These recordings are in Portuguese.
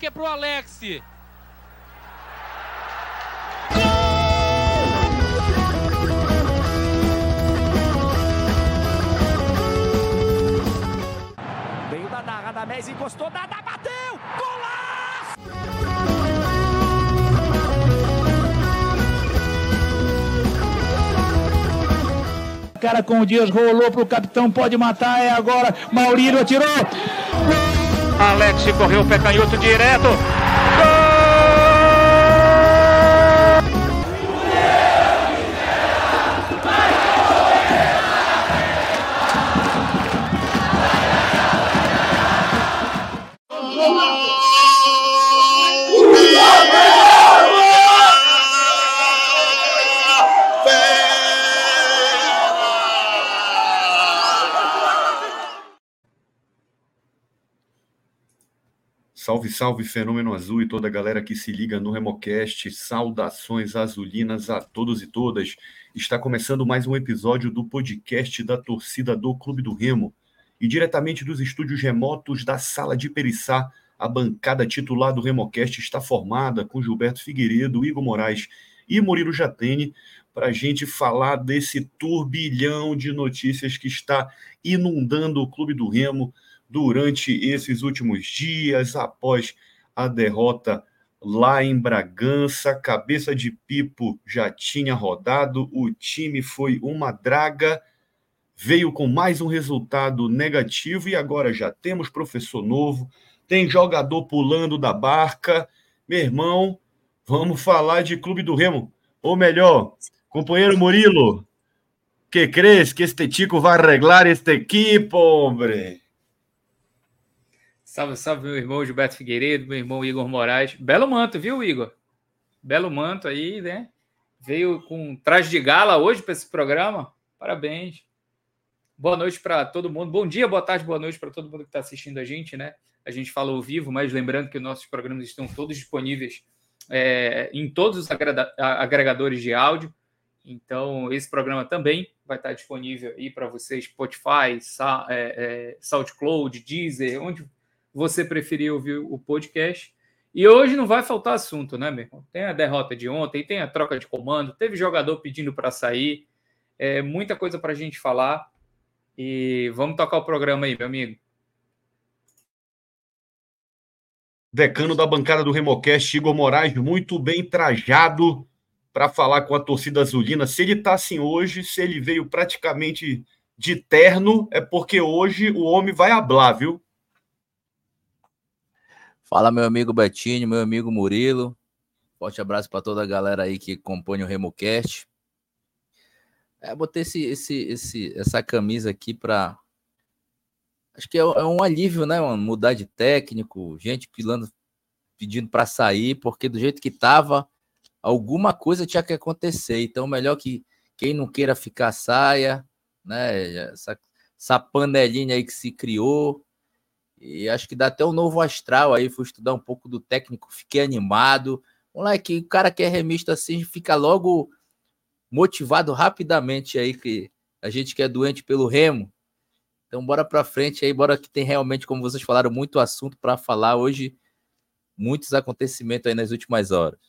é pro Alex. Veio Dadá, Radamés encostou, Dadá bateu! Golaço! Cara com o Dias, rolou pro capitão, pode matar, é agora, Maurílio atirou! Alex correu, pé canhoto direto! Salve, salve, Fenômeno Azul e toda a galera que se liga no Remocast. Saudações azulinas a todos e todas. Está começando mais um episódio do podcast da torcida do Clube do Remo. E diretamente dos estúdios remotos da Sala de Periçá, a bancada titular do Remocast está formada com Gilberto Figueiredo, Igor Moraes e Murilo Jatene para a gente falar desse turbilhão de notícias que está inundando o Clube do Remo durante esses últimos dias, após a derrota lá em Bragança. Cabeça de Pipo já tinha rodado, o time foi uma draga, veio com mais um resultado negativo e agora já temos professor novo, tem jogador pulando da barca. Meu irmão, vamos falar de Clube do Remo. Ou melhor, companheiro Murilo, que crees que este chico vai arreglar este equipo, hombre? Salve, salve, meu irmão Gilberto Figueiredo, meu irmão Igor Moraes. Belo manto, viu, Igor? Belo manto aí, né? Veio com traje de gala hoje para esse programa. Parabéns. Boa noite para todo mundo. Bom dia, boa tarde, boa noite para todo mundo que está assistindo a gente, né? A gente fala ao vivo, mas lembrando que nossos programas estão todos disponíveis em todos os agregadores de áudio. Então, esse programa também vai estar disponível aí para vocês, Spotify, SoundCloud, Deezer, onde você preferir ouvir o podcast. E hoje não vai faltar assunto, né, meu irmão? Tem a derrota de ontem, tem a troca de comando, teve jogador pedindo para sair, muita coisa para a gente falar. E vamos tocar o programa aí, meu amigo. Decano da bancada do Remocast, Igor Moraes, muito bem trajado para falar com a torcida azulina. Se ele está assim hoje, se ele veio praticamente de terno, é porque hoje o homem vai hablar, viu? Fala, meu amigo Betinho, meu amigo Murilo. Forte abraço para toda a galera aí que compõe o Remocast. Botei essa camisa aqui para... Acho que é um alívio, né, mano? Mudar de técnico, gente pedindo para sair, porque do jeito que tava, alguma coisa tinha que acontecer. Então, melhor que quem não queira ficar saia, né? Essa panelinha aí que se criou. E acho que dá até um novo astral aí. Fui estudar um pouco do técnico, fiquei animado. Moleque, o cara que é remista assim fica logo motivado rapidamente aí, que a gente que é doente pelo Remo. Então bora pra frente aí, bora que tem realmente, como vocês falaram, muito assunto para falar hoje, muitos acontecimentos aí nas últimas horas.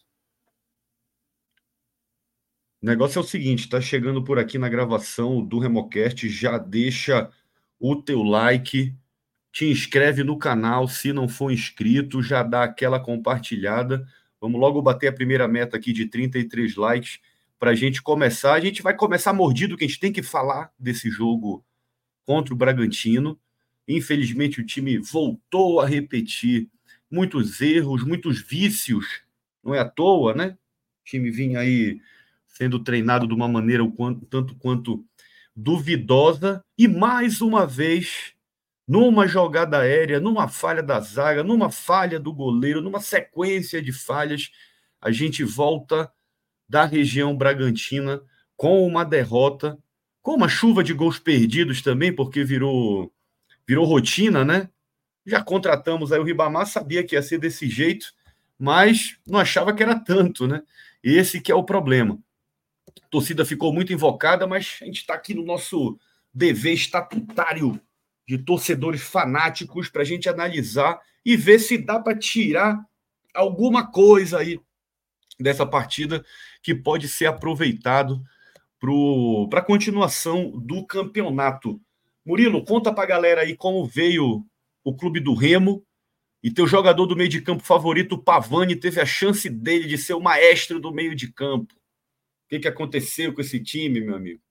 O negócio é o seguinte, tá chegando por aqui na gravação do Remocast, já deixa o teu like, te inscreve no canal, se não for inscrito, já dá aquela compartilhada. Vamos logo bater a primeira meta aqui de 33 likes para a gente começar. A gente vai começar mordido, que a gente tem que falar desse jogo contra o Bragantino. Infelizmente, o time voltou a repetir muitos erros, muitos vícios. Não é à toa, né? O time vinha aí sendo treinado de uma maneira tanto quanto duvidosa. E mais uma vez, numa jogada aérea, numa falha da zaga, numa falha do goleiro, numa sequência de falhas, a gente volta da região bragantina com uma derrota, com uma chuva de gols perdidos também, porque virou rotina, né? Já contratamos aí o Ribamar, sabia que ia ser desse jeito, mas não achava que era tanto, né? Esse que é o problema. A torcida ficou muito invocada, mas a gente está aqui no nosso dever estatutário de torcedores fanáticos para a gente analisar e ver se dá para tirar alguma coisa aí dessa partida que pode ser aproveitado para a continuação do campeonato. Murilo, conta para a galera aí como veio o clube do Remo e teu jogador do meio de campo favorito, o Pavani, teve a chance dele de ser o maestro do meio de campo. O que aconteceu com esse time, meu amigo?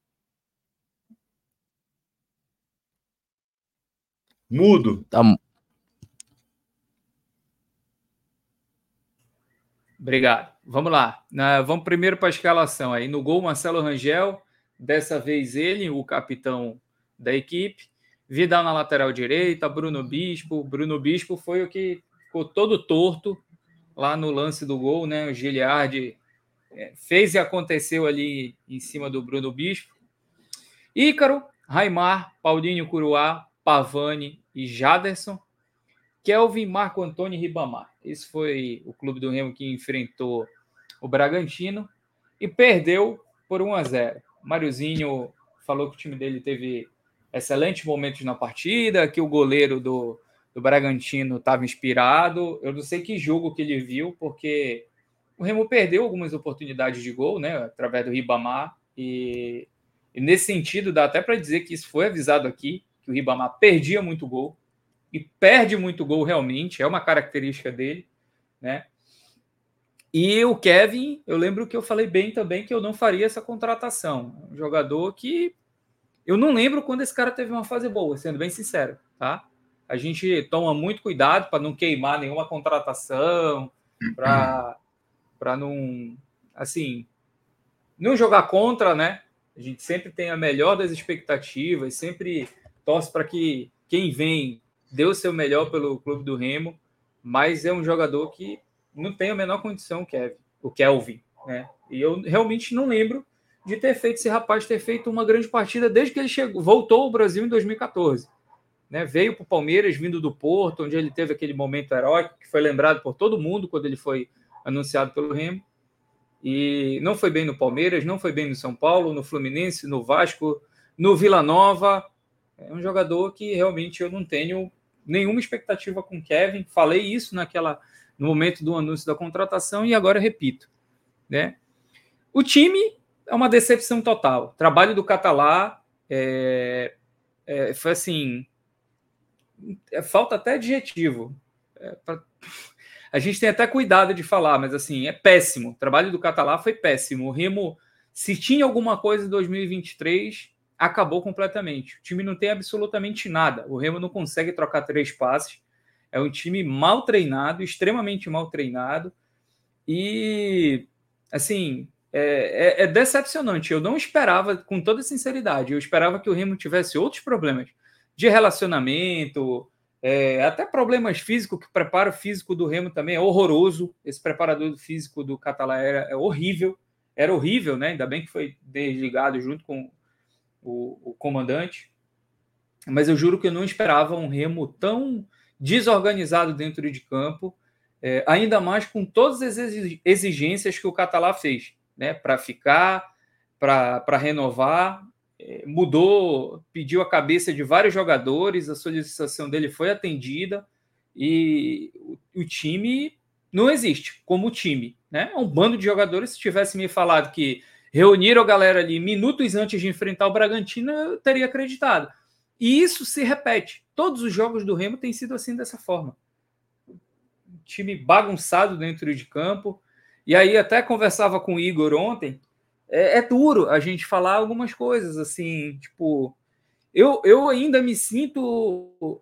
Mudo. Tá. Obrigado. Vamos lá. Vamos primeiro para a escalação. Aí no gol, Marcelo Rangel. Dessa vez ele, o capitão da equipe. Vidal na lateral direita, Bruno Bispo. Bruno Bispo foi o que ficou todo torto lá no lance do gol, né? O Giliardi fez e aconteceu ali em cima do Bruno Bispo. Ícaro, Raimar, Paulinho Curuá, Pavani e Jaderson. Kelvin, Marco Antônio e Ribamar. Esse foi o clube do Remo que enfrentou o Bragantino e perdeu por 1-0. Máriozinho falou que o time dele teve excelentes momentos na partida, que o goleiro do Bragantino estava inspirado. Eu não sei que jogo que ele viu, porque o Remo perdeu algumas oportunidades de gol, né, através do Ribamar, e nesse sentido dá até para dizer que isso foi avisado aqui, que o Ribamar perdia muito gol, e perde muito gol realmente, é uma característica dele, né? E o Kevin, eu lembro que eu falei bem também que eu não faria essa contratação. Um jogador que eu não lembro quando esse cara teve uma fase boa, sendo bem sincero, tá? A gente toma muito cuidado para não queimar nenhuma contratação, para não, assim, não jogar contra, né? A gente sempre tem a melhor das expectativas, sempre torce para que quem vem dê o seu melhor pelo clube do Remo, mas é um jogador que não tem a menor condição, o Kelvin, né? E eu realmente não lembro de ter feito esse rapaz ter feito uma grande partida desde que ele voltou ao Brasil em 2014. Né? Veio para o Palmeiras, vindo do Porto, onde ele teve aquele momento heróico, que foi lembrado por todo mundo quando ele foi anunciado pelo Remo. E não foi bem no Palmeiras, não foi bem no São Paulo, no Fluminense, no Vasco, no Vila Nova. É um jogador que realmente eu não tenho nenhuma expectativa com o Kevin. Falei isso no momento do anúncio da contratação e agora repito. Né? O time é uma decepção total. O trabalho do Catalá foi assim... falta até adjetivo. A gente tem até cuidado de falar, mas assim, é péssimo. O trabalho do Catalá foi péssimo. O Remo, se tinha alguma coisa em 2023, acabou completamente. O time não tem absolutamente nada. O Remo não consegue trocar 3 passes. É um time mal treinado, extremamente mal treinado. E, assim, é decepcionante. Eu não esperava, com toda sinceridade, eu esperava que o Remo tivesse outros problemas de relacionamento, até problemas físicos, que o preparo físico do Remo também é horroroso. Esse preparador físico do Catalá é horrível. Era horrível, né? Ainda bem que foi desligado junto com o comandante. Mas eu juro que eu não esperava um Remo tão desorganizado dentro de campo, ainda mais com todas as exigências que o Catalá fez, né? Para ficar, para renovar. Mudou, pediu a cabeça de vários jogadores, a solicitação dele foi atendida e o time não existe como time, né? Um bando de jogadores. Se tivesse me falado que reuniram a galera ali minutos antes de enfrentar o Bragantino, eu teria acreditado. E isso se repete. Todos os jogos do Remo têm sido assim, dessa forma. Um time bagunçado dentro de campo. E aí até conversava com o Igor ontem. É duro a gente falar algumas coisas, assim, tipo, eu ainda me sinto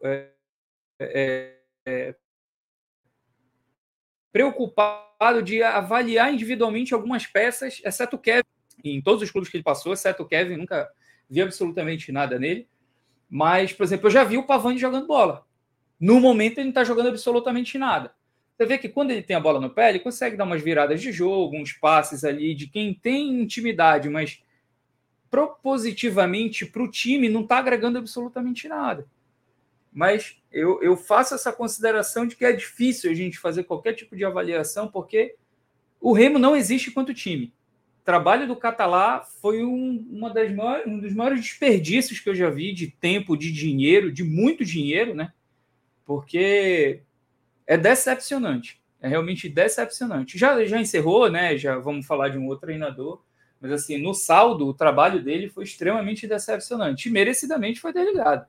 preocupado de avaliar individualmente algumas peças, exceto o Kevin, em todos os clubes que ele passou, exceto o Kevin, nunca vi absolutamente nada nele, mas, por exemplo, eu já vi o Pavani jogando bola. No momento ele não está jogando absolutamente nada. Você vê que quando ele tem a bola no pé, ele consegue dar umas viradas de jogo, uns passes ali de quem tem intimidade, mas propositivamente para o time não está agregando absolutamente nada. Mas eu faço essa consideração de que é difícil a gente fazer qualquer tipo de avaliação, porque o Remo não existe quanto time. trabalho do Catalá foi um dos maiores desperdícios que eu já vi de tempo, de dinheiro, de muito dinheiro, né? Porque é decepcionante. É realmente decepcionante. Já encerrou, né? Já vamos falar de um outro treinador. Mas, assim, no saldo, o trabalho dele foi extremamente decepcionante. E merecidamente foi desligado.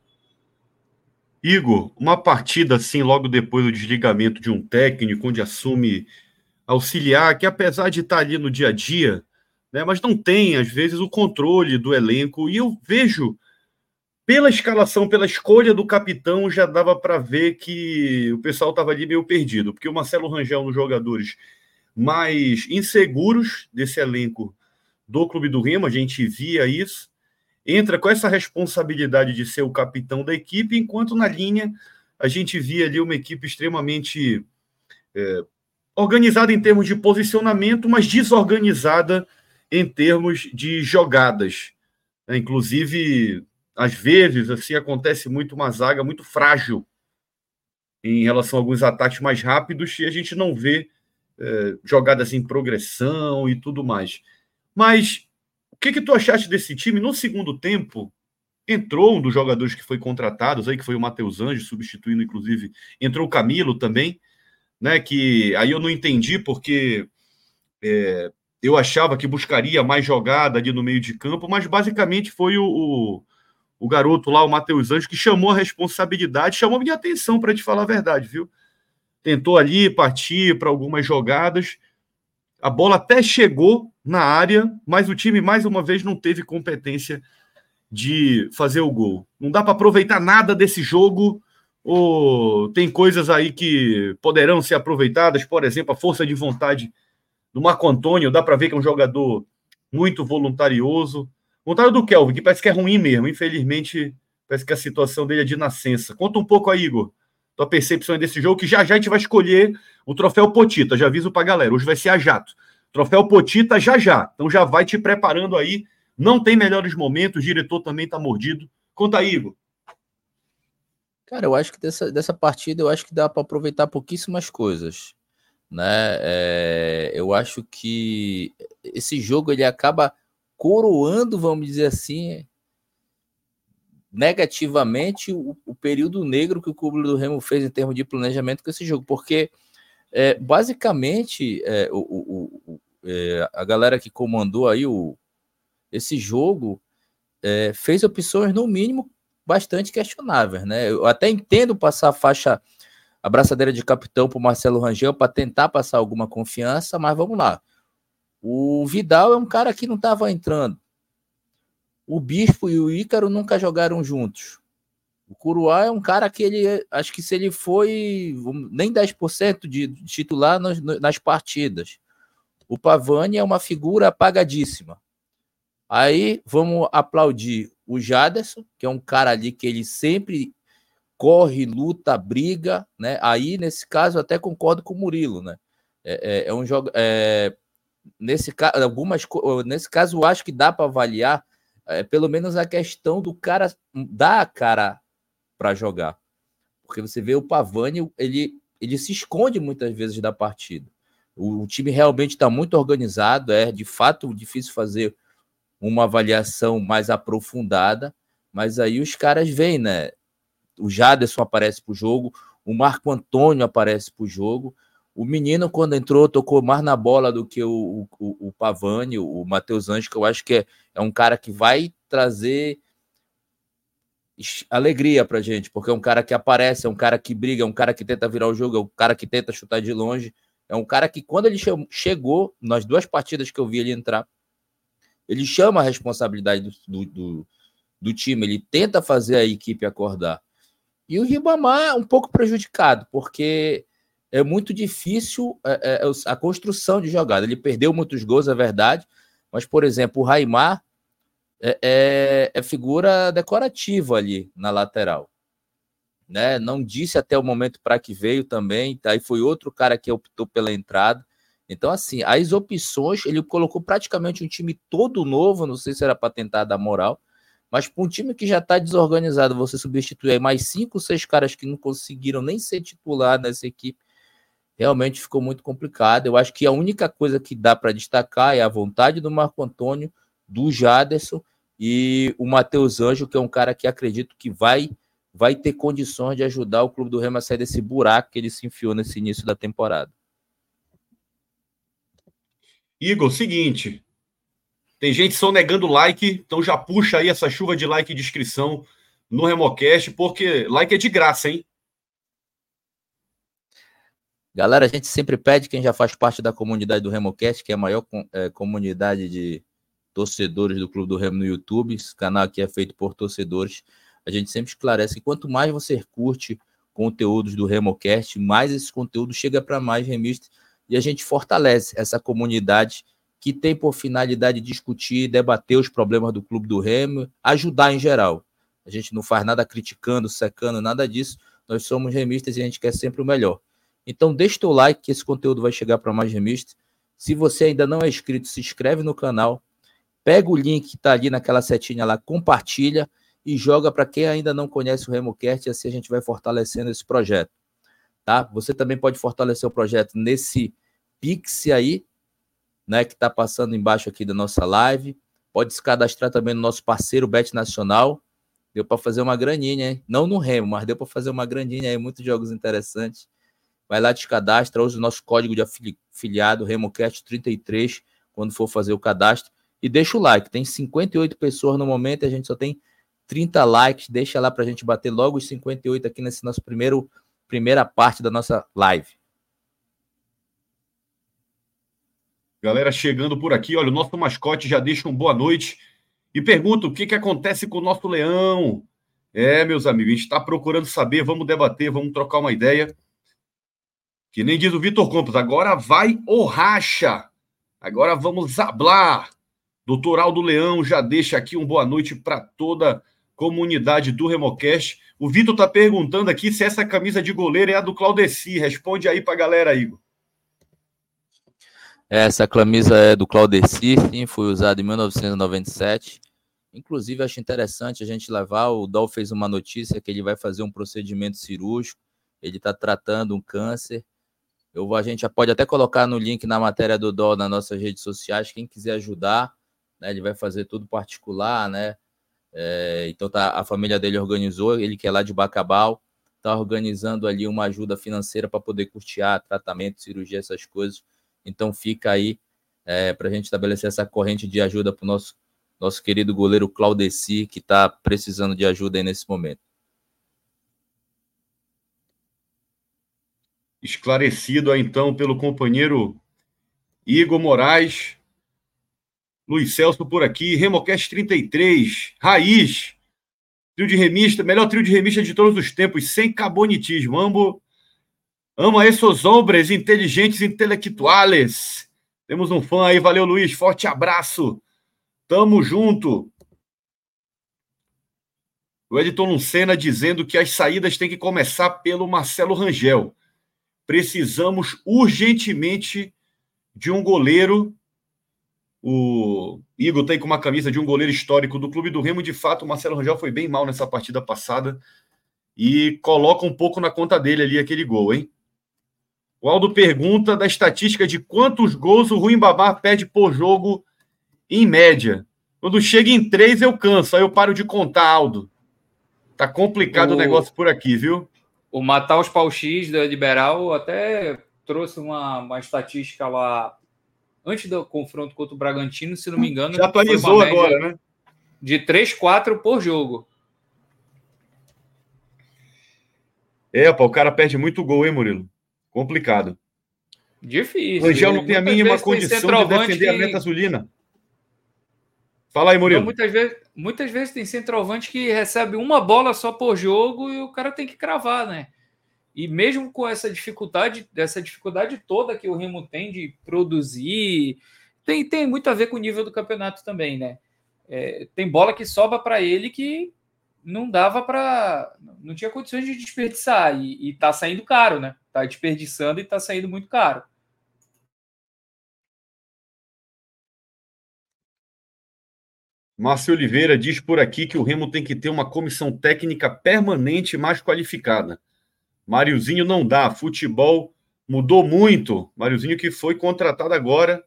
Igor, uma partida assim, logo depois do desligamento de um técnico, onde assume auxiliar, que apesar de estar ali no dia a dia, né, mas não tem, às vezes, o controle do elenco. E eu vejo, pela escalação, pela escolha do capitão, já dava para ver que o pessoal estava ali meio perdido, porque o Marcelo Rangel, nos jogadores mais inseguros desse elenco do Clube do Remo, a gente via isso, entra com essa responsabilidade de ser o capitão da equipe, enquanto na linha a gente via ali uma equipe extremamente organizada em termos de posicionamento, mas desorganizada em termos de jogadas. Inclusive, às vezes, assim, acontece muito uma zaga muito frágil em relação a alguns ataques mais rápidos e a gente não vê jogadas em progressão e tudo mais. Mas o que tu achaste desse time? No segundo tempo, entrou um dos jogadores que foi contratados, aí, que foi o Matheus Anjos, substituindo, inclusive, entrou o Camilo também, né? Que aí eu não entendi, porque eu achava que buscaria mais jogada ali no meio de campo, mas basicamente foi o garoto lá, o Matheus Anjos, que chamou a responsabilidade, chamou minha atenção, para te falar a verdade, viu? Tentou ali partir para algumas jogadas, a bola até chegou na área, mas o time, mais uma vez, não teve competência de fazer o gol. Não dá para aproveitar nada desse jogo, ou tem coisas aí que poderão ser aproveitadas, por exemplo, a força de vontade do Marco Antônio, dá para ver que é um jogador muito voluntarioso. Contrário do Kelvin, que parece que é ruim mesmo, infelizmente, parece que a situação dele é de nascença. Conta um pouco aí, Igor, tua percepção desse jogo, que já a gente vai escolher o troféu Potita, já aviso pra galera, hoje vai ser a jato. Troféu Potita já, então já vai te preparando aí, não tem melhores momentos, o diretor também tá mordido. Conta aí, Igor. Cara, eu acho que dessa partida, eu acho que dá para aproveitar pouquíssimas coisas, né? Eu acho que esse jogo, ele acaba coroando, vamos dizer assim, negativamente o período negro que o Clube do Remo fez em termos de planejamento com esse jogo, porque basicamente a galera que comandou aí esse jogo fez opções, no mínimo, bastante questionáveis, né? Eu até entendo passar a braçadeira de capitão para o Marcelo Rangel para tentar passar alguma confiança, mas vamos lá. O Vidal é um cara que não estava entrando. O Bispo e o Ícaro nunca jogaram juntos. O Curuá é um cara que acho que se ele foi nem 10% de titular nas partidas. O Pavani é uma figura apagadíssima. Aí vamos aplaudir o Jaderson, que é um cara ali que ele sempre corre, luta, briga, né? Aí, nesse caso, eu até concordo com o Murilo, né? É um jogo... nesse caso, eu acho que dá para avaliar pelo menos a questão do cara dar a cara para jogar. Porque você vê o Pavani, ele se esconde muitas vezes da partida. O time realmente está muito organizado, é de fato difícil fazer uma avaliação mais aprofundada, mas aí os caras vêm, né? O Jaderson aparece para o jogo, o Marco Antônio aparece para o jogo, o menino, quando entrou, tocou mais na bola do que o Pavani, o Matheus Anjos, que eu acho que é um cara que vai trazer alegria pra gente, porque é um cara que aparece, é um cara que briga, é um cara que tenta virar o jogo, é um cara que tenta chutar de longe, é um cara que, quando ele chegou, nas 2 partidas que eu vi ele entrar, ele chama a responsabilidade do time, ele tenta fazer a equipe acordar. E o Ribamar é um pouco prejudicado, porque é muito difícil a construção de jogada. Ele perdeu muitos gols, é verdade, mas, por exemplo, o Raimar é figura decorativa ali na lateral, né? Não disse até o momento para que veio também, aí foi outro cara que optou pela entrada. Então, assim, as opções, ele colocou praticamente um time todo novo, não sei se era para tentar dar moral, mas para um time que já está desorganizado, você substituir aí mais 5, 6 caras que não conseguiram nem ser titular nessa equipe, realmente ficou muito complicado. Eu acho que a única coisa que dá para destacar é a vontade do Marco Antônio, do Jaderson e o Matheus Anjo, que é um cara que acredito que vai ter condições de ajudar o Clube do Remo a sair desse buraco que ele se enfiou nesse início da temporada. Igor, seguinte, tem gente sonegando like, então já puxa aí essa chuva de like e de inscrição no Remocast, porque like é de graça, hein? Galera, a gente sempre pede, quem já faz parte da comunidade do Remocast, que é a maior comunidade de torcedores do Clube do Remo no YouTube, esse canal aqui é feito por torcedores, a gente sempre esclarece que quanto mais você curte conteúdos do Remocast, mais esse conteúdo chega para mais remistas e a gente fortalece essa comunidade que tem por finalidade discutir, debater os problemas do Clube do Remo, ajudar em geral. A gente não faz nada criticando, secando, nada disso. Nós somos remistas e a gente quer sempre o melhor. Então, deixa o teu like que esse conteúdo vai chegar para mais remistas. Se você ainda não é inscrito, se inscreve no canal, pega o link que está ali naquela setinha lá, compartilha e joga para quem ainda não conhece o Remocast, e assim a gente vai fortalecendo esse projeto. Tá? Você também pode fortalecer o projeto nesse Pix aí, né, que está passando embaixo aqui da nossa live. Pode se cadastrar também no nosso parceiro Bet Nacional. Deu para fazer uma graninha, hein? Não no Remo, mas deu para fazer uma graninha aí, muitos jogos interessantes. Vai lá, te cadastra, usa o nosso código de afiliado, RemoCast33, quando for fazer o cadastro. E deixa o like. Tem 58 pessoas no momento e a gente só tem 30 likes. Deixa lá para a gente bater logo os 58 aqui nesse nosso primeira parte da nossa live. Galera chegando por aqui, olha, o nosso mascote já deixa um boa noite e pergunta o que acontece com o nosso leão. Meus amigos, a gente está procurando saber, vamos debater, vamos trocar uma ideia. Que nem diz o Vitor Campos, agora vai o racha. Agora vamos hablar. Doutor Aldo Leão já deixa aqui um boa noite para toda a comunidade do Remocast. O Vitor está perguntando aqui se essa camisa de goleiro é a do Claudeci. Responde aí para a galera, Igor. Essa camisa é do Claudeci, sim, foi usada em 1997. Inclusive, acho interessante a gente levar. O Dol fez uma notícia que ele vai fazer um procedimento cirúrgico. Ele está tratando um câncer. A gente já pode até colocar no link na matéria do Dol nas nossas redes sociais. Quem quiser ajudar, né, ele vai fazer tudo particular, né? Então a família dele organizou, ele que é lá de Bacabal, está organizando ali uma ajuda financeira para poder custear tratamento, cirurgia, essas coisas. Então fica aí para a gente estabelecer essa corrente de ajuda para o nosso querido goleiro Claudeci, que está precisando de ajuda aí nesse momento. Esclarecido aí, então, pelo companheiro Igor Moraes. Luiz Celso por aqui, Remocast 33, Raiz, trio de remista, melhor trio de remista de todos os tempos, sem cabonitismo. Ama esses hombres inteligentes intelectuales. Temos um fã aí, valeu Luiz, forte abraço. Tamo junto. O Edson Lucena dizendo que as saídas têm que começar pelo Marcelo Rangel. Precisamos urgentemente de um goleiro. O Igor tem com uma camisa de um goleiro histórico do Clube do Remo. De fato, o Marcelo Rangel foi bem mal nessa partida passada e coloca um pouco na conta dele ali aquele gol, hein? O Aldo pergunta da estatística de quantos gols o Rui Babar perde por jogo em média. Quando chega em 3 eu canso, aí eu paro de contar, Aldo. Tá complicado o negócio por aqui, viu? O Matar os Pau X da Liberal até trouxe uma estatística lá antes do confronto contra o Bragantino, se não me engano. Já atualizou agora, né? De 3-4 por jogo. O cara perde muito gol, hein, Murilo? Complicado. Difícil. O Rangel não tem a mínima condição de defender a meta azulina. Fala aí, Murilo. Muitas vezes tem centroavante que recebe uma bola só por jogo e o cara tem que cravar, né? E mesmo com essa dificuldade toda que o Remo tem de produzir, tem muito a ver com o nível do campeonato também, né? Tem bola que sobra para ele que não tinha condições de desperdiçar e tá saindo caro, né? Tá desperdiçando e tá saindo muito caro. Márcio Oliveira diz por aqui que o Remo tem que ter uma comissão técnica permanente mais qualificada. Máriozinho não dá. Futebol Mudou muito. Máriozinho que foi contratado agora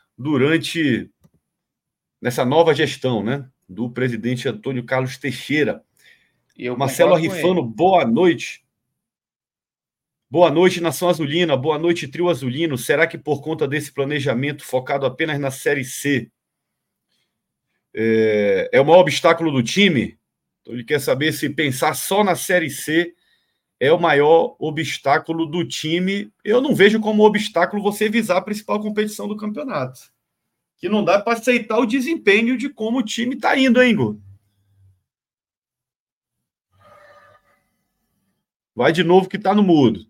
nessa nova gestão, né? Do presidente Antônio Carlos Teixeira. Marcelo Arrifano, boa noite. Boa noite, Nação Azulina. Boa noite, Trio Azulino. Será que por conta desse planejamento focado apenas na Série C é o maior obstáculo do time? Então, ele quer saber se pensar só na Série C é o maior obstáculo do time. Eu não vejo como obstáculo você visar a principal competição do campeonato. Que não dá para aceitar o desempenho de como o time está indo, hein, Igor? Vai de novo que está no mudo.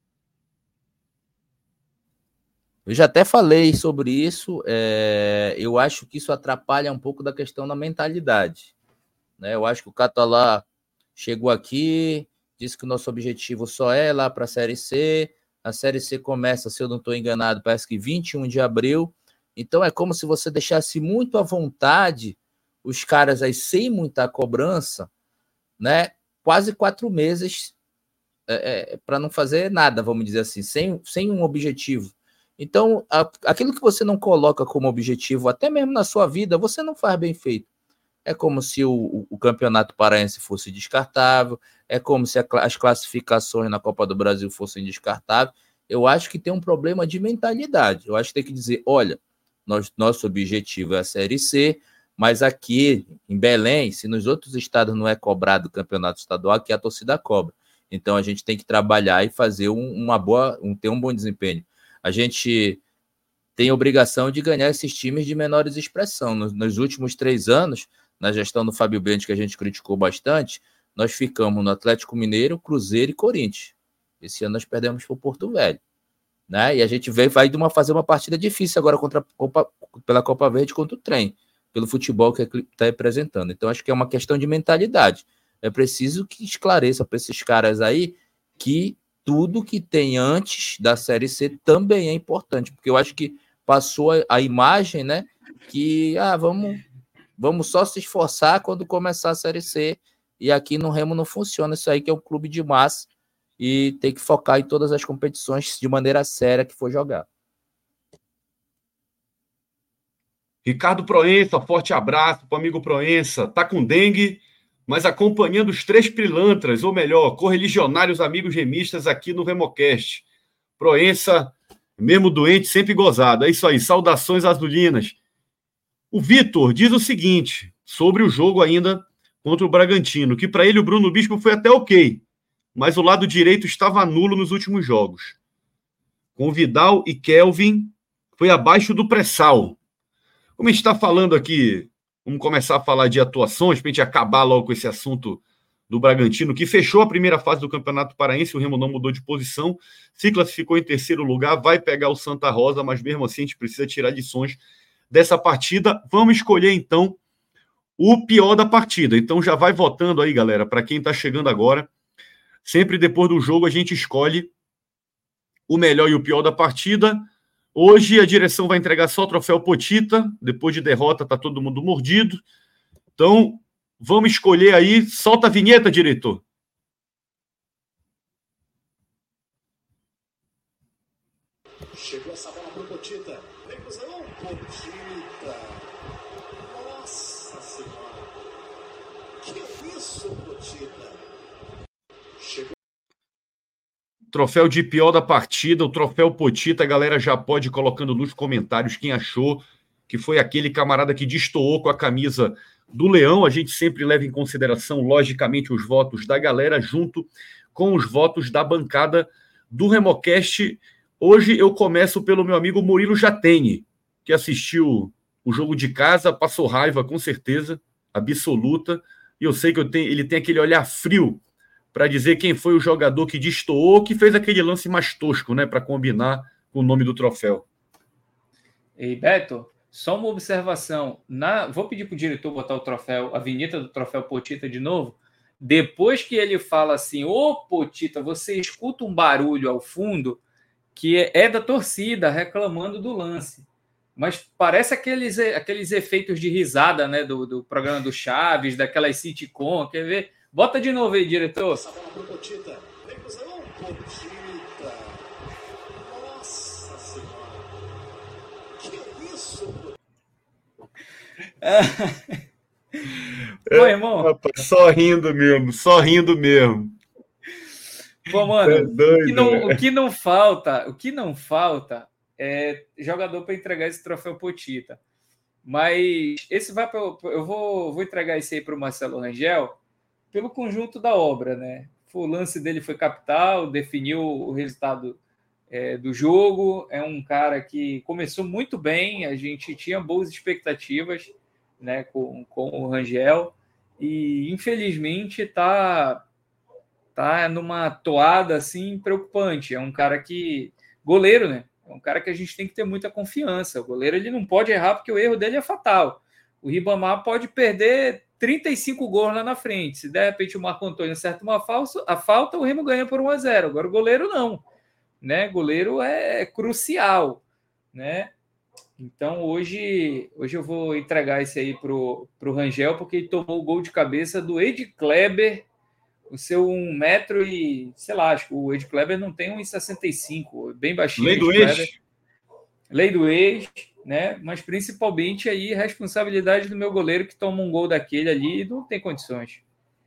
Eu já até falei sobre isso. Eu acho que isso atrapalha um pouco da questão da mentalidade, né? Eu acho que o Catalá chegou aqui, disse que o nosso objetivo só é lá para a Série C. A Série C começa, se eu não estou enganado, parece que 21 de abril. Então é como se você deixasse muito à vontade os caras aí sem muita cobrança, né? Quase 4 meses para não fazer nada, vamos dizer assim, sem um objetivo. Então, aquilo que você não coloca como objetivo, até mesmo na sua vida, você não faz bem feito. É como se o Campeonato Paraense fosse descartável, é como se as classificações na Copa do Brasil fossem descartáveis. Eu acho que tem um problema de mentalidade. Eu acho que tem que dizer, olha, nosso objetivo é a Série C, mas aqui em Belém, se nos outros estados não é cobrado o campeonato estadual, aqui a torcida cobra. Então a gente tem que trabalhar e fazer ter um bom desempenho. A gente tem a obrigação de ganhar esses times de menores expressão. Nos últimos 3 anos, na gestão do Fábio Bento, que a gente criticou bastante, nós ficamos no Atlético Mineiro, Cruzeiro e Corinthians. Esse ano nós perdemos para o Porto Velho, né? E a gente vai fazer uma partida difícil agora pela Copa Verde contra o Trem, pelo futebol que está representando. Então acho que é uma questão de mentalidade. É preciso que esclareça para esses caras aí que tudo que tem antes da Série C também é importante, porque eu acho que passou a imagem, né, que vamos só se esforçar quando começar a Série C, e aqui no Remo não funciona isso aí, que é um clube de massa, e tem que focar em todas as competições de maneira séria que for jogar. Ricardo Proença, forte abraço para o amigo Proença. Tá com dengue, mas acompanhando os 3 pilantras, ou melhor, correligionários amigos remistas aqui no Remocast. Proença, mesmo doente, sempre gozado. É isso aí, saudações azulinas. O Vitor diz o seguinte, sobre o jogo ainda contra o Bragantino, que para ele o Bruno Bispo foi até ok, mas o lado direito estava nulo nos últimos jogos. Com Vidal e Kelvin, foi abaixo do pré-sal. Como a gente está falando aqui, vamos começar a falar de atuações, para a gente acabar logo com esse assunto do Bragantino, que fechou a primeira fase do Campeonato Paraense, o Remo não mudou de posição, se classificou em 3º lugar, vai pegar o Santa Rosa, mas mesmo assim a gente precisa tirar lições dessa partida. Vamos escolher, então, o pior da partida. Então já vai votando aí, galera, para quem está chegando agora. Sempre depois do jogo a gente escolhe o melhor e o pior da partida. Hoje a direção vai entregar só o troféu Potita. Depois de derrota tá todo mundo mordido. Então vamos escolher aí. Solta a vinheta, diretor. Chegou essa bola pro Potita. Vem pro Zelão. Potita. Nossa Senhora. Que isso, Potita? Troféu de pior da partida, o troféu Potita, a galera já pode ir colocando nos comentários quem achou que foi aquele camarada que destoou com a camisa do Leão. A gente sempre leva em consideração, logicamente, os votos da galera junto com os votos da bancada do Remocast. Hoje eu começo pelo meu amigo Murilo Jatene, que assistiu o jogo de casa, passou raiva com certeza, absoluta, e eu sei que ele tem aquele olhar frio para dizer quem foi o jogador que destoou, que fez aquele lance mais tosco, né, para combinar com o nome do troféu. E Beto, só uma observação. Vou pedir para o diretor botar o troféu, a vinheta do troféu Potita de novo. Depois que ele fala assim, ô Potita, você escuta um barulho ao fundo que é da torcida reclamando do lance. Mas parece aqueles efeitos de risada, né, do programa do Chaves, daquelas sitcom, quer ver? Bota de novo aí, diretor. Essa bola pro Potita. Vem pro Zelão. Potita. isso? Pô, irmão. Rapaz, só rindo mesmo. Pô, mano, É doido, o que não falta é jogador para entregar esse troféu Potita. Mas esse vai para. Eu vou entregar esse aí para o Marcelo Rangel pelo conjunto da obra, né? O lance dele foi capital, definiu o resultado do jogo. É um cara que começou muito bem, a gente tinha boas expectativas, né, com o Rangel, e infelizmente está numa toada assim preocupante. É um cara que goleiro, né? É um cara que a gente tem que ter muita confiança. O goleiro ele não pode errar porque o erro dele é fatal. O Ribamar pode perder 35 gols lá na frente. Se de repente o Marco Antônio acerta a falta, o Remo ganha por 1-0. Agora o goleiro não, né? Goleiro é crucial, né? Então hoje eu vou entregar esse aí pro Rangel, porque ele tomou o gol de cabeça do Ed Kleber, o seu 1 metro e, sei lá, acho que o Ed Kleber não tem 1,65, bem baixinho. Lei do ex. Lei do ex, né? Mas principalmente aí responsabilidade do meu goleiro que toma um gol daquele ali e não tem condições.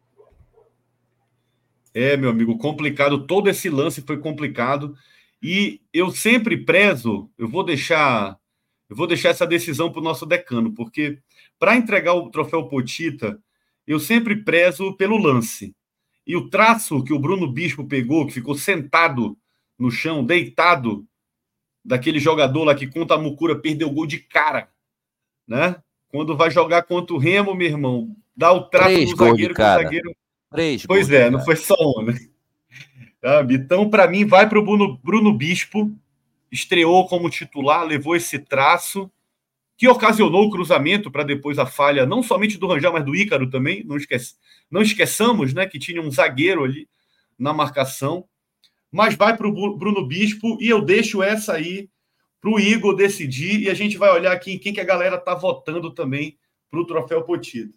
Meu amigo, complicado. Todo esse lance foi complicado. E eu sempre prezo, eu vou deixar essa decisão para o nosso decano, porque para entregar o troféu Potita, eu sempre prezo pelo lance. E o traço que o Bruno Bispo pegou, que ficou sentado no chão, deitado, daquele jogador lá que contra a Mucura perdeu o gol de cara, né? Quando vai jogar contra o Remo, meu irmão, dá o traço no zagueiro, que o zagueiro... Pois é, não foi só um, né? Então, para mim, vai para o Bruno Bispo, estreou como titular, levou esse traço, que ocasionou o cruzamento para depois a falha, não somente do Rangel, mas do Ícaro também. Não esqueçamos, né, que tinha um zagueiro ali na marcação. Mas vai para o Bruno Bispo e eu deixo essa aí para o Igor decidir e a gente vai olhar aqui em quem que a galera está votando também para o troféu Potita.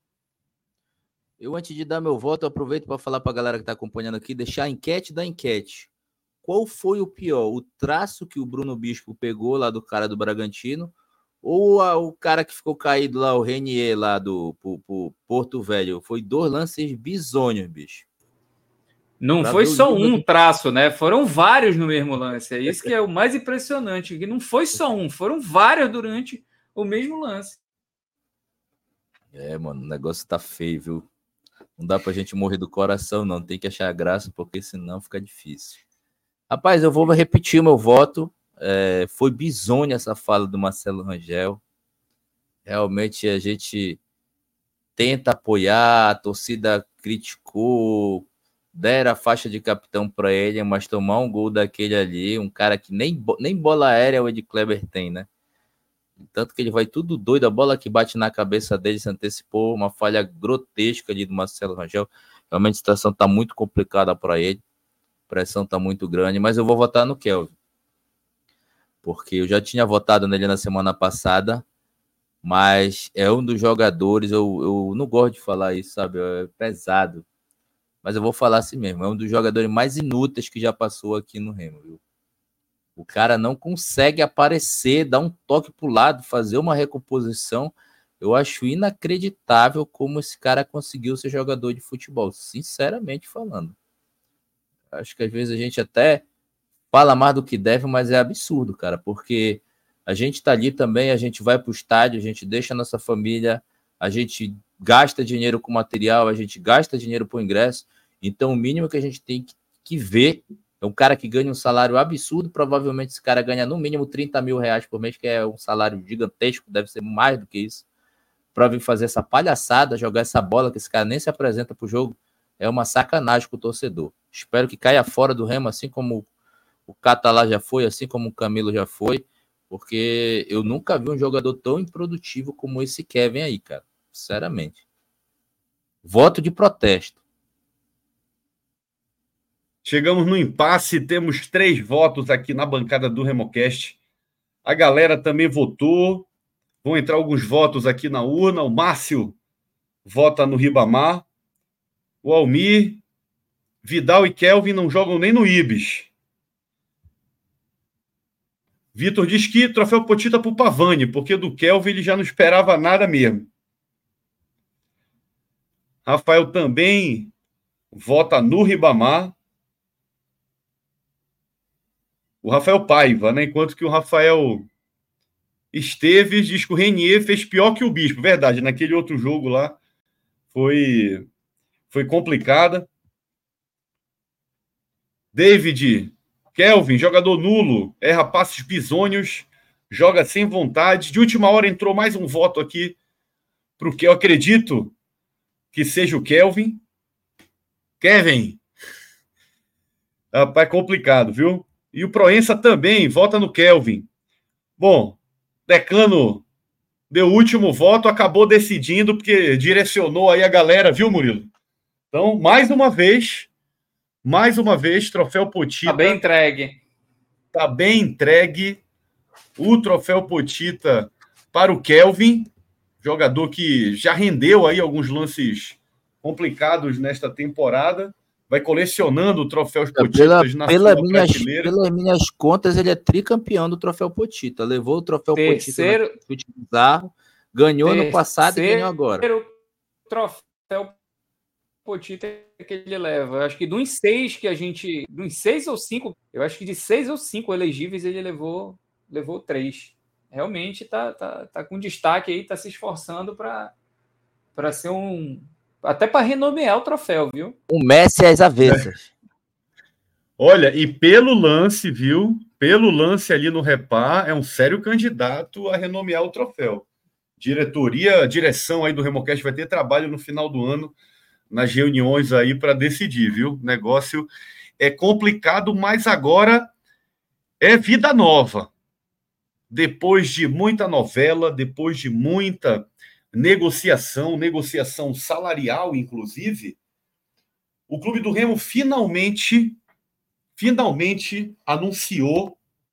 Eu, antes de dar meu voto, aproveito para falar para a galera que está acompanhando aqui, deixar a enquete da enquete. Qual foi o pior? O traço que o Bruno Bispo pegou lá do cara do Bragantino ou o cara que ficou caído lá, o Renier lá do Porto Velho? Foi 2 lances bizonhos, bicho. Não foi só um traço, né? Foram vários no mesmo lance. É isso que é o mais impressionante, que não foi só um, foram vários durante o mesmo lance. Mano, o negócio tá feio, viu? Não dá pra gente morrer do coração, não. Tem que achar graça, porque senão fica difícil. Rapaz, eu vou repetir o meu voto. Foi bizonha essa fala do Marcelo Rangel. Realmente a gente tenta apoiar, a torcida criticou, deram a faixa de capitão para ele, mas tomar um gol daquele ali, um cara que nem bola aérea o Ed Kleber tem, né? Tanto que ele vai tudo doido, a bola que bate na cabeça dele se antecipou, uma falha grotesca ali do Marcelo Rangel. Realmente a situação está muito complicada para ele, a pressão está muito grande, mas eu vou votar no Kelvin, porque eu já tinha votado nele na semana passada, mas é um dos jogadores, eu não gosto de falar isso, sabe, é pesado, mas eu vou falar assim mesmo, é um dos jogadores mais inúteis que já passou aqui no Remo, viu? O cara não consegue aparecer, dar um toque pro lado, fazer uma recomposição. Eu acho inacreditável como esse cara conseguiu ser jogador de futebol, sinceramente falando. Acho que às vezes a gente até fala mais do que deve, mas é absurdo, cara, porque a gente tá ali também, a gente vai pro estádio, a gente deixa a nossa família, a gente gasta dinheiro com material, a gente gasta dinheiro pro ingresso, então o mínimo que a gente tem que ver é um cara que ganha um salário absurdo, provavelmente esse cara ganha no mínimo 30 mil reais por mês, que é um salário gigantesco, deve ser mais do que isso, para vir fazer essa palhaçada, jogar essa bola, que esse cara nem se apresenta pro jogo, é uma sacanagem com o torcedor. Espero que caia fora do Remo, assim como o Catalá já foi, assim como o Camilo já foi, porque eu nunca vi um jogador tão improdutivo como esse Kevin aí, cara, sinceramente. Voto de protesto. Chegamos no impasse, temos 3 votos aqui na bancada do RemoCast. A galera também votou. Vão entrar alguns votos aqui na urna. O Márcio vota no Ribamar. O Almir, Vidal e Kelvin não jogam nem no Ibis. Vitor diz que troféu Potita para o Pavani, porque do Kelvin ele já não esperava nada mesmo. Rafael também vota no Ribamar. O Rafael Paiva, né? Enquanto que o Rafael Esteves diz que o Renier fez pior que o Bispo. Verdade, naquele outro jogo lá foi complicada. David, Kelvin, jogador nulo, erra passes bizonhos, joga sem vontade. De última hora entrou mais um voto aqui para o que eu acredito que seja o Kelvin. Kevin. Rapaz, é complicado, viu? E o Proença também vota no Kelvin. Bom, Decano deu o último voto, acabou decidindo, porque direcionou aí a galera, viu, Murilo? Então, mais uma vez, troféu Potita. Tá bem entregue. Tá bem entregue o troféu Potita para o Kelvin, jogador que já rendeu aí alguns lances complicados nesta temporada. Vai colecionando troféus Potitas na sua prateleira. Pelas minhas contas, ele é tricampeão do troféu Potita. Levou o troféu Potita no chute bizarro, ganhou no passado e ganhou agora. O troféu Potita que ele leva. Eu acho que dos 6 ou 5, eu acho que de 6 ou 5 elegíveis ele levou 3. Realmente tá com destaque aí, tá se esforçando para ser até para renomear o troféu, viu? O Messi às avessas. Olha, e pelo lance, viu? Pelo lance ali no Repar, é um sério candidato a renomear o troféu. Direção aí do Remocast vai ter trabalho no final do ano, nas reuniões aí para decidir, viu? O negócio é complicado, mas agora é vida nova. Depois de muita novela, depois de muita negociação salarial, inclusive, o Clube do Remo finalmente anunciou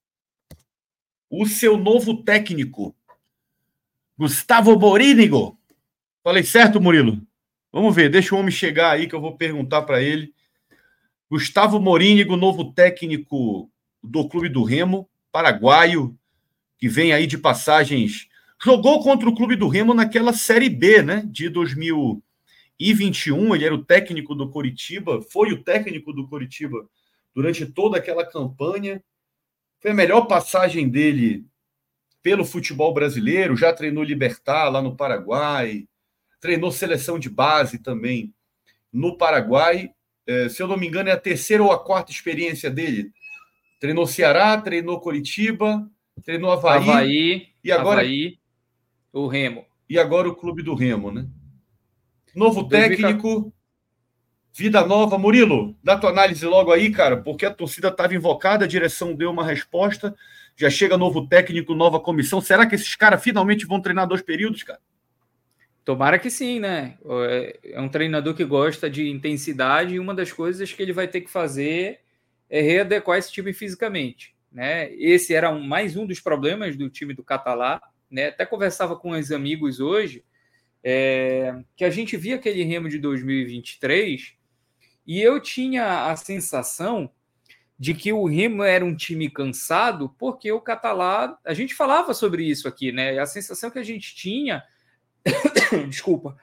o seu novo técnico, Gustavo Morínigo. Falei certo, Murilo? Vamos ver, deixa o homem chegar aí que eu vou perguntar para ele. Gustavo Morínigo, novo técnico do Clube do Remo, paraguaio, que vem aí de passagens. Jogou contra o Clube do Remo naquela Série B, né, de 2021. Ele era o técnico do Coritiba, foi o técnico do Coritiba durante toda aquela campanha. Foi a melhor passagem dele pelo futebol brasileiro. Já treinou Libertad lá no Paraguai, treinou seleção de base também no Paraguai. Se eu não me engano, é a 3ª ou a 4ª experiência dele. Treinou Ceará, treinou Coritiba, treinou Avaí e agora o Remo. E agora o Clube do Remo, né? Novo técnico, vida nova. Murilo, dá tua análise logo aí, cara, porque a torcida estava invocada, a direção deu uma resposta, já chega novo técnico, nova comissão. Será que esses caras finalmente vão treinar 2 períodos, cara? Tomara que sim, né? É um treinador que gosta de intensidade e uma das coisas que ele vai ter que fazer é readequar esse time fisicamente, né? Esse era mais um dos problemas do time do Catalá, né? Até conversava com uns amigos hoje, que a gente via aquele Remo de 2023 e eu tinha a sensação de que o Remo era um time cansado porque o Catalá... A gente falava sobre isso aqui, né? A sensação que a gente tinha... Desculpa.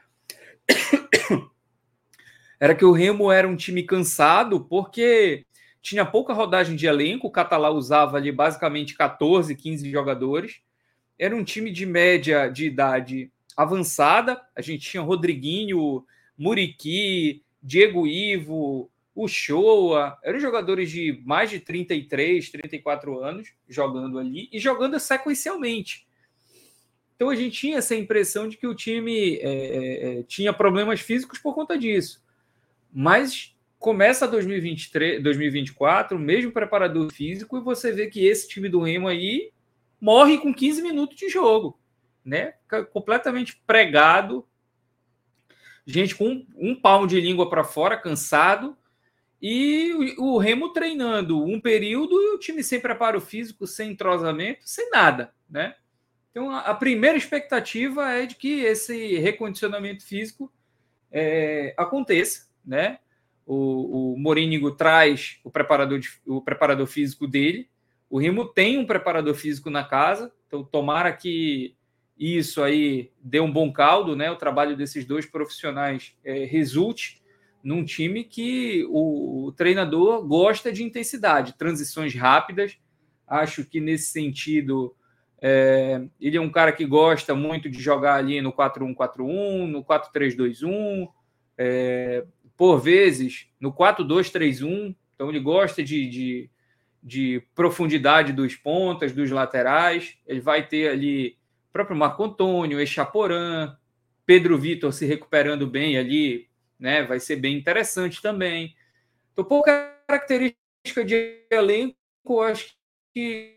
Era que o Remo era um time cansado porque tinha pouca rodagem de elenco, o Catalá usava ali basicamente 14, 15 jogadores. Era um time de média de idade avançada. A gente tinha Rodriguinho, Muriqui, Diego Ivo, Uchoa. Eram jogadores de mais de 33, 34 anos jogando ali e jogando sequencialmente. Então a gente tinha essa impressão de que o time tinha problemas físicos por conta disso. Mas começa 2024, mesmo preparador físico, e você vê que esse time do Remo aí morre com 15 minutos de jogo, né? Completamente pregado, gente com um palmo de língua para fora, cansado, e o Remo treinando um período e o time sem preparo físico, sem entrosamento, sem nada, né? Então a primeira expectativa é de que esse recondicionamento físico aconteça, né? O Morínigo traz o preparador físico dele, O Remo tem um preparador físico na casa, então tomara que isso aí dê um bom caldo, né? O trabalho desses dois profissionais resulte num time que o treinador gosta de intensidade, transições rápidas. Acho que nesse sentido ele é um cara que gosta muito de jogar ali no 4-1-4-1, no 4-3-2-1, por vezes no 4-2-3-1. Então ele gosta de profundidade dos pontas, dos laterais. Ele vai ter ali o próprio Marco Antônio, Echaporã, Pedro Vitor se recuperando bem ali, né? Vai ser bem interessante também. Então, por característica de elenco, acho que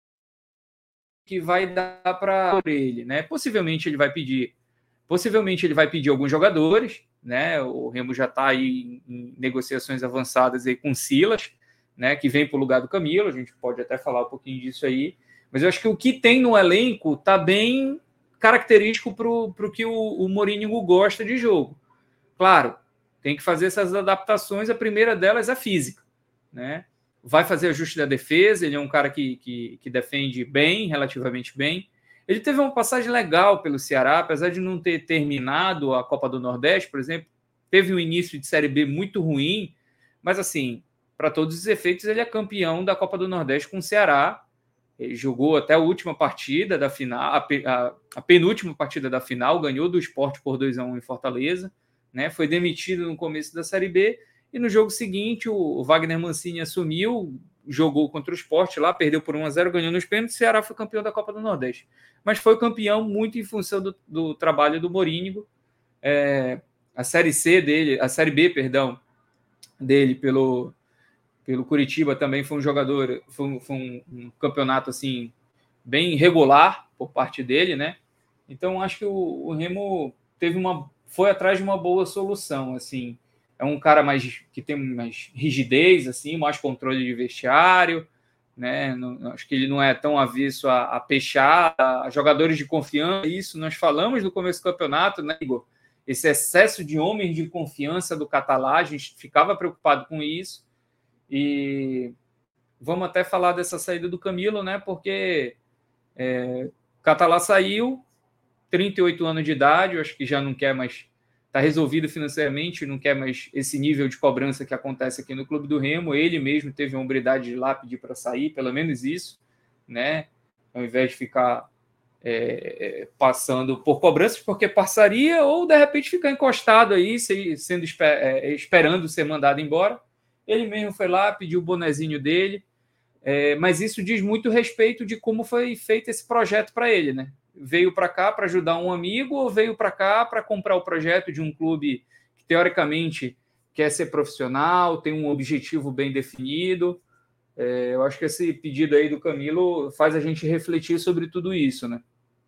vai dar para ele, né? Possivelmente ele vai pedir alguns jogadores, né? O Remo já está aí em negociações avançadas aí com Silas, né? Que vem para o lugar do Camilo. A gente pode até falar um pouquinho disso aí. Mas eu acho que o que tem no elenco está bem característico para o que o Mourinho gosta de jogo. Claro, tem que fazer essas adaptações. A primeira delas é a física, né? Vai fazer ajuste da defesa. Ele é um cara que defende bem, relativamente bem. Ele teve uma passagem legal pelo Ceará, apesar de não ter terminado a Copa do Nordeste, por exemplo. Teve um início de Série B muito ruim, mas assim, para todos os efeitos, ele é campeão da Copa do Nordeste com o Ceará. Ele jogou até a última partida da final, a penúltima partida da final, ganhou do Sport por 2-1 em Fortaleza, né? Foi demitido no começo da Série B, e no jogo seguinte o Wagner Mancini assumiu, jogou contra o Sport lá, perdeu por 1-0, ganhou nos pênaltis. O Ceará foi campeão da Copa do Nordeste. Mas foi campeão muito em função do trabalho do Mourinho. A Série B, dele pelo Curitiba também foi um jogador, foi um campeonato assim bem regular por parte dele, né? Então acho que o Remo foi atrás de uma boa solução, assim. É um cara que tem mais rigidez, assim, mais controle de vestiário, né? Acho que ele não é tão avesso a pechar, a jogadores de confiança. Isso nós falamos no começo do campeonato, né, Igor? Esse excesso de homens de confiança do Catalá, a gente ficava preocupado com isso. E vamos até falar dessa saída do Camilo, né? Porque Catalá saiu, 38 anos de idade, eu acho que já não quer mais, está resolvido financeiramente, não quer mais esse nível de cobrança que acontece aqui no Clube do Remo. Ele mesmo teve a hombridade de ir lá pedir para sair, pelo menos isso, né? Ao invés de ficar passando por cobranças, porque passaria, ou de repente ficar encostado aí, esperando ser mandado embora. Ele mesmo foi lá, pediu o bonezinho dele, mas isso diz muito respeito de como foi feito esse projeto para ele, né? Veio para cá para ajudar um amigo, ou veio para cá para comprar o projeto de um clube que, teoricamente, quer ser profissional, tem um objetivo bem definido? Eu acho que esse pedido aí do Camilo faz a gente refletir sobre tudo isso, né?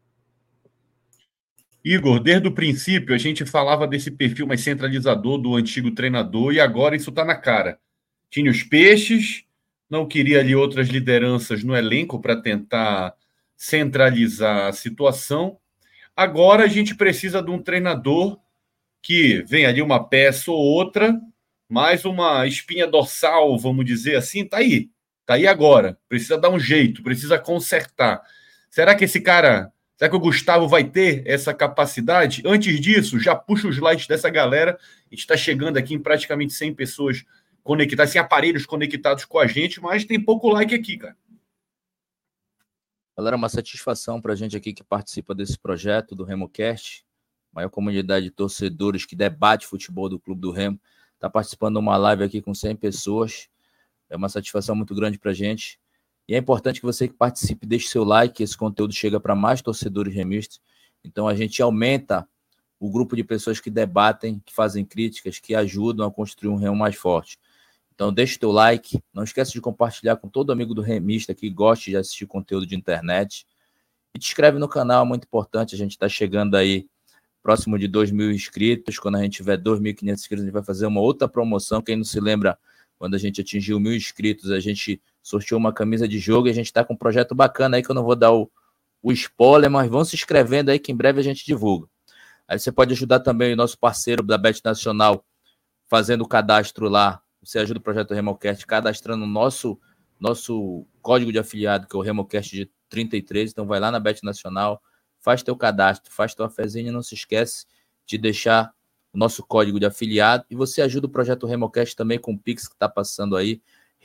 Igor, desde o princípio a gente falava desse perfil mais centralizador do antigo treinador, e agora isso está na cara. Tinha os peixes, não queria ali outras lideranças no elenco para tentar centralizar a situação. Agora a gente precisa de um treinador que vem ali uma peça ou outra, mais uma espinha dorsal, vamos dizer assim, tá aí agora. Precisa dar um jeito, precisa consertar. Será que o Gustavo vai ter essa capacidade? Antes disso, já puxa os likes dessa galera. A gente está chegando aqui em praticamente 100 pessoas conectadas, 100 aparelhos conectados com a gente, mas tem pouco like aqui, cara. Galera, uma satisfação para a gente aqui que participa desse projeto do RemoCast, maior comunidade de torcedores que debate futebol do Clube do Remo. Está participando de uma live aqui com 100 pessoas. É uma satisfação muito grande para a gente. E é importante que você que participe, deixe seu like, esse conteúdo chega para mais torcedores remistas. Então a gente aumenta o grupo de pessoas que debatem, que fazem críticas, que ajudam a construir um Remo mais forte. Então deixe teu like, não esqueça de compartilhar com todo amigo do remista que goste de assistir conteúdo de internet. E te inscreve no canal, é muito importante. A gente está chegando aí próximo de 2.000 inscritos. Quando a gente tiver 2.500 inscritos, a gente vai fazer uma outra promoção. Quem não se lembra, quando a gente atingiu 1.000 inscritos, a gente sorteou uma camisa de jogo e a gente está com um projeto bacana aí que eu não vou dar o spoiler, mas vão se inscrevendo aí que em breve a gente divulga. Aí você pode ajudar também o nosso parceiro da Bet Nacional fazendo o cadastro lá. Você ajuda o projeto RemoCast cadastrando no nosso nosso código de afiliado, que é o RemoCast de 33. Então vai lá na Bet Nacional, faz teu cadastro, faz tua fezinha, não se esquece de deixar o nosso código de afiliado. E você ajuda o projeto RemoCast também com o Pix que está passando aí,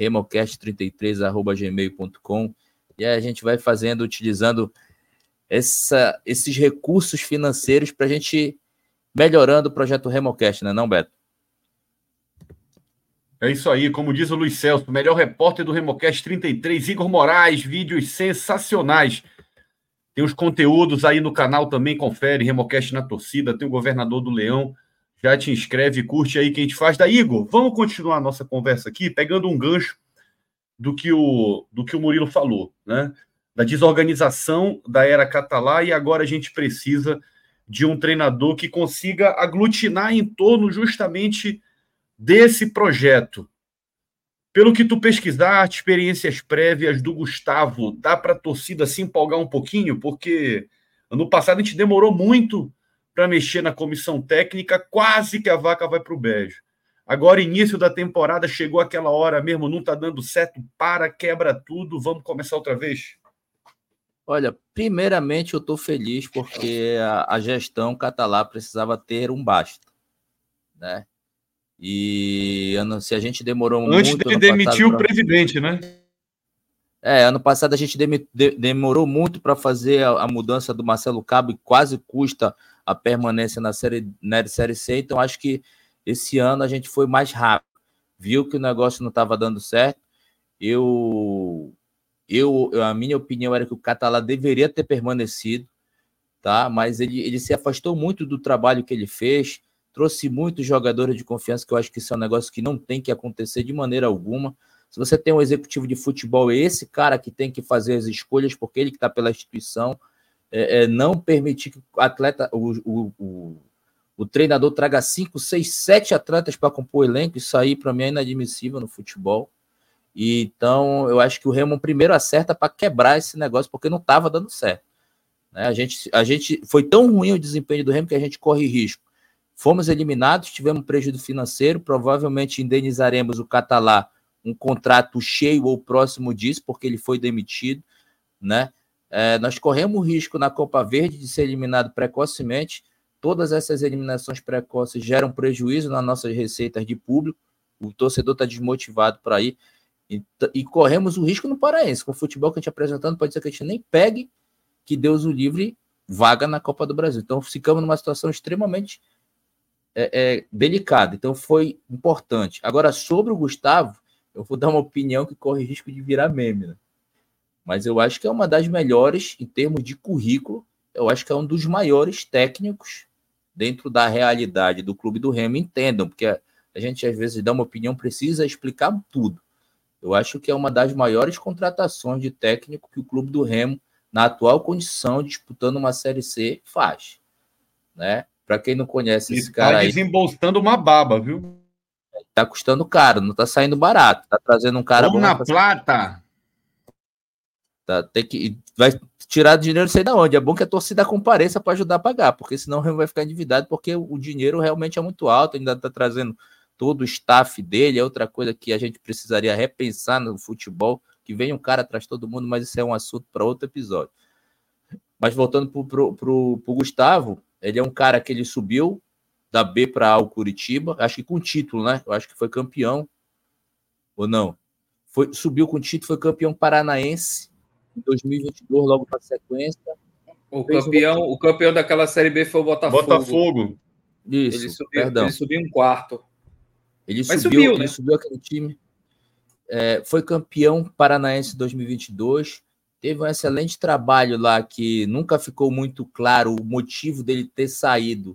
remocast33@gmail.com. E aí a gente vai utilizando esses recursos financeiros para a gente melhorando o projeto RemoCast, né, não, Beto? É isso aí, como diz o Luiz Celso, o melhor repórter do RemoCast 33, Igor Moraes, vídeos sensacionais. Tem os conteúdos aí no canal também, confere, RemoCast na torcida, tem o Governador do Leão, já te inscreve, curte aí que a gente faz. Da Igor, vamos continuar a nossa conversa aqui, pegando um gancho do que o Murilo falou, né? Da desorganização da era Catalá, e agora a gente precisa de um treinador que consiga aglutinar em torno justamente desse projeto. Pelo que tu pesquisaste, experiências prévias do Gustavo, dá para a torcida se empolgar um pouquinho? Porque ano passado a gente demorou muito para mexer na comissão técnica, quase que a vaca vai para o beijo. Agora, início da temporada, chegou aquela hora mesmo, não está dando certo, quebra tudo, vamos começar outra vez? Olha, primeiramente eu estou feliz porque a gestão Catalá precisava ter um basta, né? E se a gente demorou muito... Antes dele demitir o presidente, né? Ano passado a gente demorou muito para fazer a mudança do Marcelo Cabo e quase custa a permanência na Série C, então acho que esse ano a gente foi mais rápido. Viu que o negócio não estava dando certo. A minha opinião era que o Catalá deveria ter permanecido, tá? Mas ele se afastou muito do trabalho que ele fez, trouxe muitos jogadores de confiança, que eu acho que isso é um negócio que não tem que acontecer de maneira alguma. Se você tem um executivo de futebol, é esse cara que tem que fazer as escolhas, porque ele que está pela instituição, não permitir que o atleta, o treinador traga 5, 6, 7 atletas para compor o elenco. Isso aí, para mim, é inadmissível no futebol. E, então, eu acho que o Remo primeiro acerta para quebrar esse negócio, porque não estava dando certo, né? A gente foi tão ruim o desempenho do Remo que a gente corre risco. Fomos eliminados, tivemos prejuízo financeiro, provavelmente indenizaremos o Catalá um contrato cheio ou próximo disso, porque ele foi demitido, né? Nós corremos o risco na Copa Verde de ser eliminado precocemente. Todas essas eliminações precoces geram prejuízo nas nossas receitas de público. O torcedor está desmotivado para ir. E corremos o risco no Paraense. Com o futebol que a gente apresentando, pode ser que a gente nem pegue, que Deus o livre, vaga na Copa do Brasil. Então, ficamos numa situação extremamente delicada. Então, foi importante. Agora, sobre o Gustavo, eu vou dar uma opinião que corre risco de virar meme, né? Mas eu acho que é uma das melhores em termos de currículo. Eu acho que é um dos maiores técnicos dentro da realidade do clube do Remo. Entendam, porque a gente às vezes dá uma opinião, precisa explicar tudo. Eu acho que é uma das maiores contratações de técnico que o clube do Remo, na atual condição, disputando uma Série C, faz, né? Para quem não conhece esse cara aí... Está desembolsando uma baba, viu? Está custando caro, não está saindo barato. Está trazendo um cara bom na plata. Vai tirar dinheiro, não sei de onde. É bom que a torcida compareça para ajudar a pagar, porque senão o Remo vai ficar endividado, porque o dinheiro realmente é muito alto, ainda está trazendo todo o staff dele. É outra coisa que a gente precisaria repensar no futebol, que vem um cara atrás de todo mundo, mas isso é um assunto para outro episódio. Mas voltando pro Gustavo, ele é um cara que ele subiu da B para o Curitiba, acho que com título, né? Eu acho que foi campeão, ou não? Subiu com título, foi campeão paranaense em 2022, logo na sequência. O campeão daquela Série B foi o Botafogo. Isso, ele subiu em quarto. Ele subiu aquele time. Foi campeão paranaense em 2022. Teve um excelente trabalho lá, que nunca ficou muito claro o motivo dele ter saído.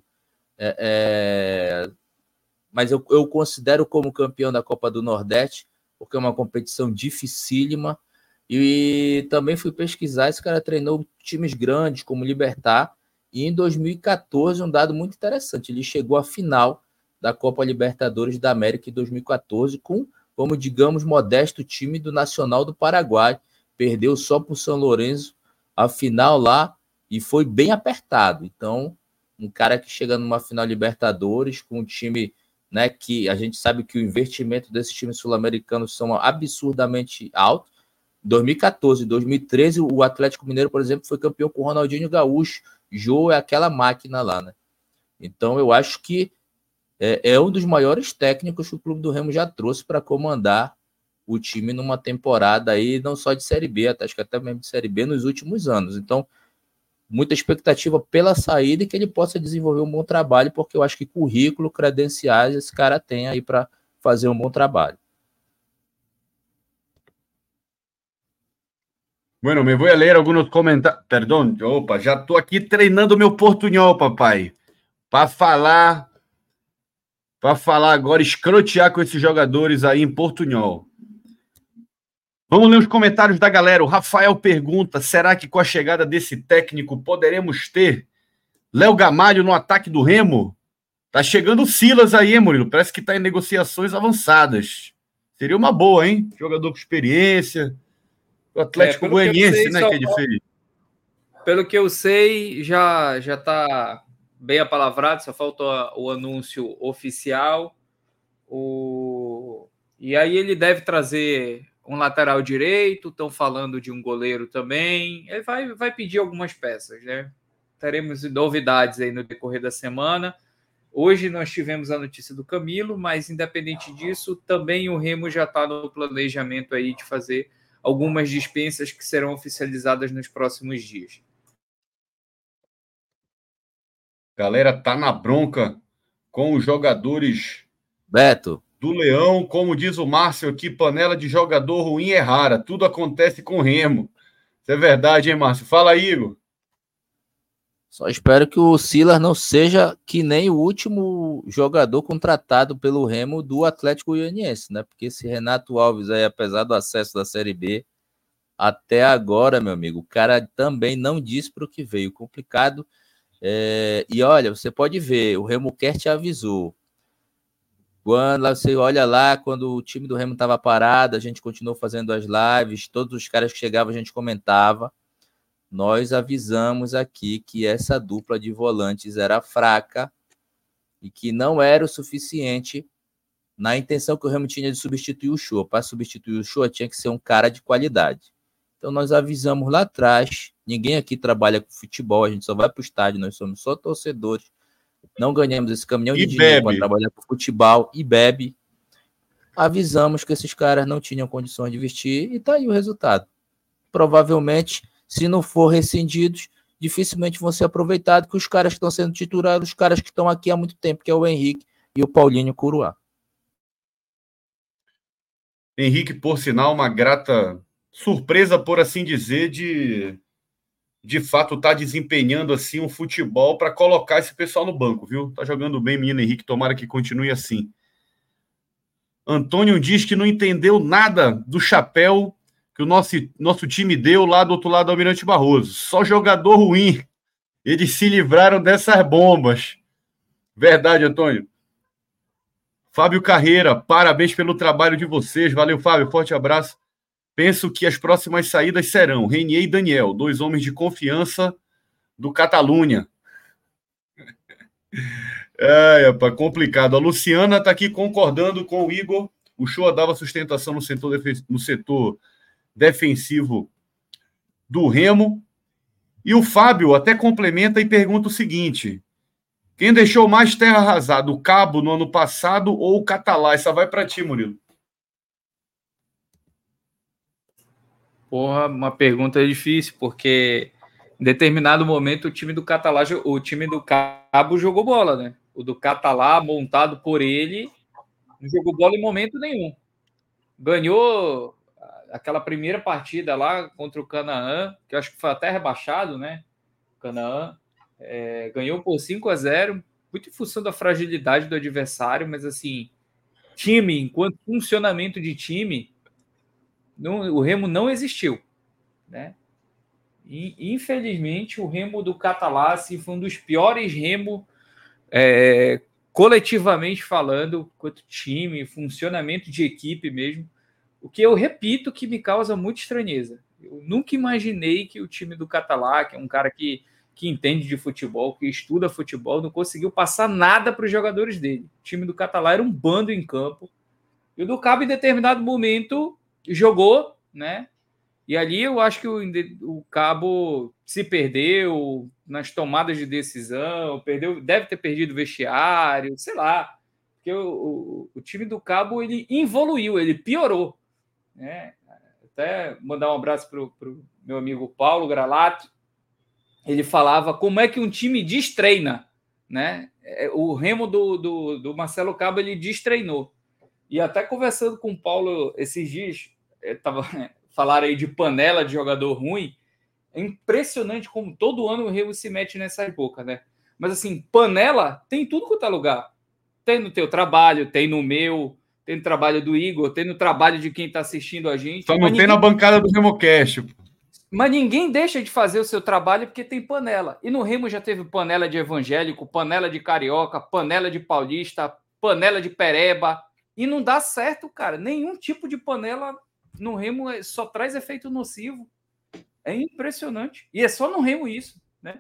Mas eu considero como campeão da Copa do Nordeste, porque é uma competição dificílima. E também fui pesquisar, esse cara treinou times grandes como o Libertad, e em 2014, um dado muito interessante, ele chegou à final da Copa Libertadores da América em 2014 com, como digamos, modesto time do Nacional do Paraguai. Perdeu só para o São Lourenço a final lá e foi bem apertado. Então, um cara que chega numa final Libertadores com um time né? Que a gente sabe que o investimento desses times sul-americanos são absurdamente altos. 2014, 2013, o Atlético Mineiro, por exemplo, foi campeão com o Ronaldinho Gaúcho. Jô é aquela máquina lá, né? Então, eu acho que é um dos maiores técnicos que o Clube do Remo já trouxe para comandar o time numa temporada aí, não só de Série B, acho que até mesmo de Série B nos últimos anos. Então, muita expectativa pela saída e que ele possa desenvolver um bom trabalho, porque eu acho que currículo, credenciais, esse cara tem aí para fazer um bom trabalho. Bueno, me vou a ler alguns comentários. Perdão, opa, já estou aqui treinando meu portunhol, papai. Para falar agora, escrotear com esses jogadores aí em portunhol. Vamos ler os comentários da galera. O Rafael pergunta, será que com a chegada desse técnico poderemos ter Léo Gamalho no ataque do Remo? Tá chegando o Silas aí, hein, Murilo? Parece que tá em negociações avançadas. Seria uma boa, hein? Jogador com experiência. O Atlético Goianiense, né, que é diferente. Pelo que eu sei, já tá bem apalavrado, só falta o anúncio oficial. E aí ele deve trazer um lateral direito, estão falando de um goleiro também. Ele vai pedir algumas peças, né? Teremos novidades aí no decorrer da semana. Hoje nós tivemos a notícia do Camilo, mas independente disso, também o Remo já está no planejamento aí de fazer algumas dispensas que serão oficializadas nos próximos dias. Galera tá na bronca com os jogadores Beto. Do Leão, como diz o Márcio aqui, panela de jogador ruim é rara. Tudo acontece com o Remo. Isso é verdade, hein, Márcio? Fala aí, Igor. Só espero que o Silas não seja que nem o último jogador contratado pelo Remo do Atlético Goianiense, né? Porque esse Renato Alves aí, apesar do acesso da Série B, até agora, meu amigo, o cara também não disse para o que veio. Complicado. E olha, você pode ver, o RemoCast avisou. Quando você olha lá, quando o time do Remo estava parado, a gente continuou fazendo as lives, todos os caras que chegavam a gente comentava. Nós avisamos aqui que essa dupla de volantes era fraca e que não era o suficiente na intenção que o Remo tinha de substituir o Show. Para substituir o Show tinha que ser um cara de qualidade. Então nós avisamos lá atrás, ninguém aqui trabalha com futebol, a gente só vai para o estádio, nós somos só torcedores. Não ganhamos esse caminhão de dinheiro para trabalhar com futebol e bebe. Avisamos que esses caras não tinham condições de vestir e tá aí o resultado. Provavelmente, se não for rescindidos, dificilmente vão ser aproveitados, que os caras que estão sendo titulares, os caras que estão aqui há muito tempo, que é o Henrique e o Paulinho Curuá. Henrique, por sinal, uma grata surpresa, por assim dizer, de fato está desempenhando assim um futebol para colocar esse pessoal no banco, viu? Tá jogando bem, menino Henrique, tomara que continue assim. Antônio diz que não entendeu nada do chapéu que o nosso time deu lá do outro lado do Almirante Barroso. Só jogador ruim. Eles se livraram dessas bombas. Verdade, Antônio. Fábio Carreira, parabéns pelo trabalho de vocês. Valeu, Fábio, forte abraço. Penso que as próximas saídas serão Renier e Daniel, 2 homens de confiança do Catalunha. Complicado. A Luciana está aqui concordando com o Igor. O Show dava sustentação no setor defensivo do Remo. E o Fábio até complementa e pergunta o seguinte: quem deixou mais terra arrasada, o Cabo no ano passado ou o Catalá? Essa vai para ti, Murilo. Porra, uma pergunta difícil, porque em determinado momento o time do Cabo jogou bola, né? O do Catalá, montado por ele, não jogou bola em momento nenhum. Ganhou aquela primeira partida lá contra o Canaã, que eu acho que foi até rebaixado, né? O Canaã ganhou por 5-0, muito em função da fragilidade do adversário, mas assim, time, enquanto funcionamento de time, o Remo não existiu, né? E, infelizmente, o Remo do Catalá assim, foi um dos piores Remo, coletivamente falando, quanto time, funcionamento de equipe mesmo. O que eu repito que me causa muita estranheza. Eu nunca imaginei que o time do Catalá, que é um cara que que entende de futebol, que estuda futebol, não conseguiu passar nada para os jogadores dele. O time do Catalá era um bando em campo. E o do Cabo, em determinado momento, jogou, né? E ali eu acho que o Cabo se perdeu nas tomadas de decisão, deve ter perdido o vestiário, sei lá. Porque o time do Cabo, ele evoluiu, ele piorou, né? Até mandar um abraço para o meu amigo Paulo Gralato. Ele falava como é que um time destreina, né? O Remo do Marcelo Cabo, ele destreinou. E até conversando com o Paulo esses dias, falaram aí de panela de jogador ruim. É impressionante como todo ano o Remo se mete nessa boca, né? Mas assim, panela tem tudo quanto é lugar. Tem no teu trabalho, tem no meu, tem no trabalho do Igor, tem no trabalho de quem está assistindo a gente. Só não tem na bancada do RemoCast. Mas ninguém deixa de fazer o seu trabalho porque tem panela. E no Remo já teve panela de evangélico, panela de carioca, panela de paulista, panela de pereba. E não dá certo, cara. Nenhum tipo de panela no Remo só traz efeito nocivo. É impressionante. E é só no Remo isso, né?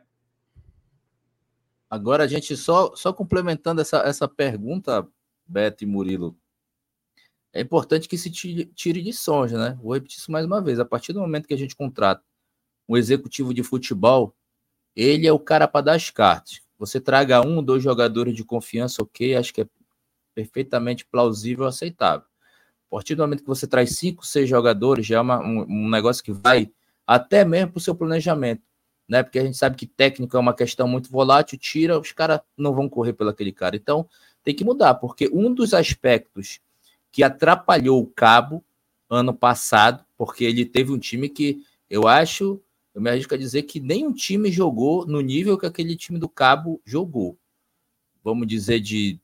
Agora, a gente só complementando essa pergunta, Beto e Murilo, é importante que se tire lições, né? Vou repetir isso mais uma vez. A partir do momento que a gente contrata um executivo de futebol, ele é o cara para dar as cartas. Você traga 1, 2 jogadores de confiança, ok, acho que é perfeitamente plausível e aceitável. A partir do momento que você traz 5, 6 jogadores, já é um negócio que vai até mesmo para o seu planejamento, né? Porque a gente sabe que técnico é uma questão muito volátil, tira, os caras não vão correr pelo aquele cara. Então, tem que mudar, porque um dos aspectos que atrapalhou o Cabo ano passado, porque ele teve um time que eu me arrisco a dizer que nenhum time jogou no nível que aquele time do Cabo jogou. Vamos dizer de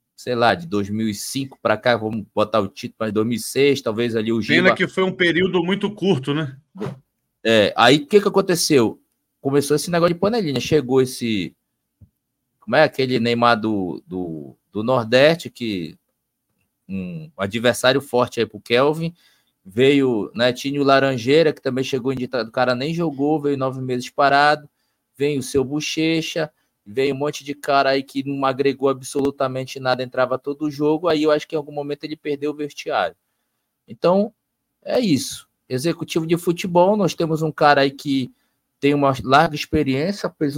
2005 para cá, vamos botar o título, mas 2006, talvez ali o Giba... Pena que foi um período muito curto, né? Aí o que aconteceu? Começou esse negócio de panelinha, chegou esse... Como é aquele Neymar do Nordeste, que um adversário forte aí pro Kelvin, veio, né, tinha o Laranjeira, que também chegou indicado, o cara nem jogou, veio 9 meses parado, veio o seu Bochecha, veio um monte de cara aí que não agregou absolutamente nada, entrava todo o jogo, aí eu acho que em algum momento ele perdeu o vestiário. Então, é isso. Executivo de futebol, nós temos um cara aí que tem uma larga experiência, fez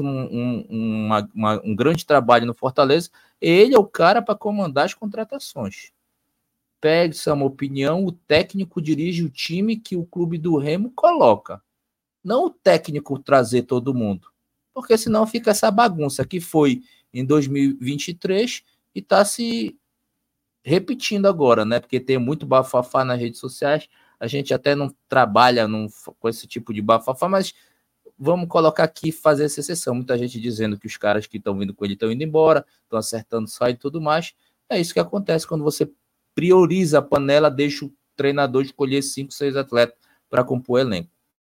um grande trabalho no Fortaleza, ele é o cara para comandar as contratações. Pegue essa uma opinião, o técnico dirige o time que o clube do Remo coloca. Não o técnico trazer todo mundo. Porque senão fica essa bagunça que foi em 2023 e está se repetindo agora, né? Porque tem muito bafafá nas redes sociais. A gente até não trabalha com esse tipo de bafafá, mas vamos colocar aqui e fazer essa exceção. Muita gente dizendo que os caras que estão vindo com ele estão indo embora, estão acertando só e tudo mais. É isso que acontece quando você prioriza a panela, deixa o treinador escolher 5, 6 atletas para compor o elenco.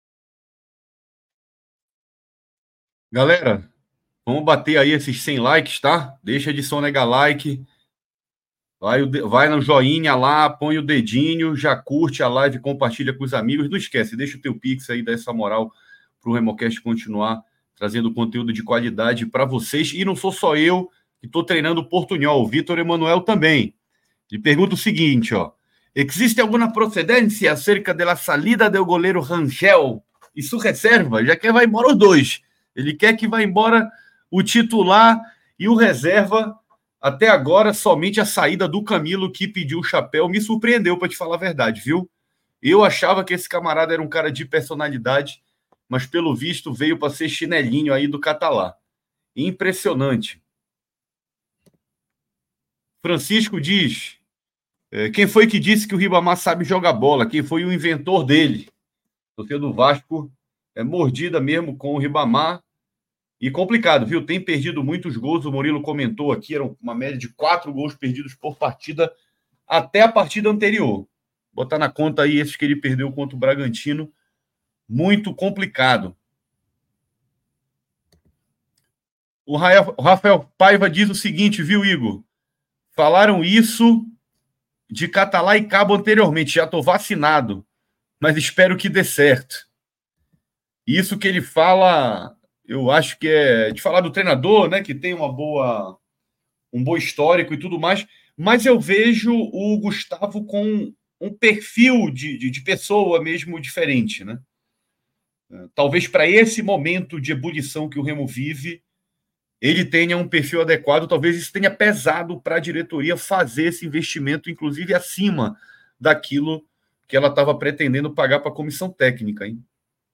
Galera, vamos bater aí esses 100 likes, tá? Deixa de sonegar like. Vai no joinha lá, põe o dedinho, já curte a live, compartilha com os amigos. Não esquece, deixa o teu Pix aí, dá essa moral para o RemoCast continuar trazendo conteúdo de qualidade para vocês. E não sou só eu que estou treinando o Portunhol, o Vitor Emanuel também. Ele pergunta o seguinte, ó. Existe alguma procedência acerca da salida do goleiro Rangel e sua reserva? Já que vai embora os dois. Ele quer que vá embora o titular e o reserva. Até agora, somente a saída do Camilo, que pediu o chapéu, me surpreendeu, para te falar a verdade, viu? Eu achava que esse camarada era um cara de personalidade, mas pelo visto veio para ser chinelinho aí do Catalá. Impressionante. Francisco diz... Quem foi que disse que o Ribamar sabe jogar bola? Quem foi o inventor dele? O torcedor do Vasco é mordida mesmo com o Ribamar. E complicado, viu? Tem perdido muitos gols. O Murilo comentou aqui, era uma média de 4 gols perdidos por partida até a partida anterior. Botar na conta aí esses que ele perdeu contra o Bragantino. Muito complicado. O Rafael Paiva diz o seguinte, viu, Igor? Falaram isso de Catalá e Cabo anteriormente. Já estou vacinado, mas espero que dê certo. Isso que ele fala Eu acho que é de falar do treinador, né, que tem um bom histórico e tudo mais, mas eu vejo o Gustavo com um perfil de pessoa mesmo diferente, né? Talvez para esse momento de ebulição que o Remo vive, ele tenha um perfil adequado, talvez isso tenha pesado para a diretoria fazer esse investimento, inclusive acima daquilo que ela estava pretendendo pagar para a comissão técnica, hein?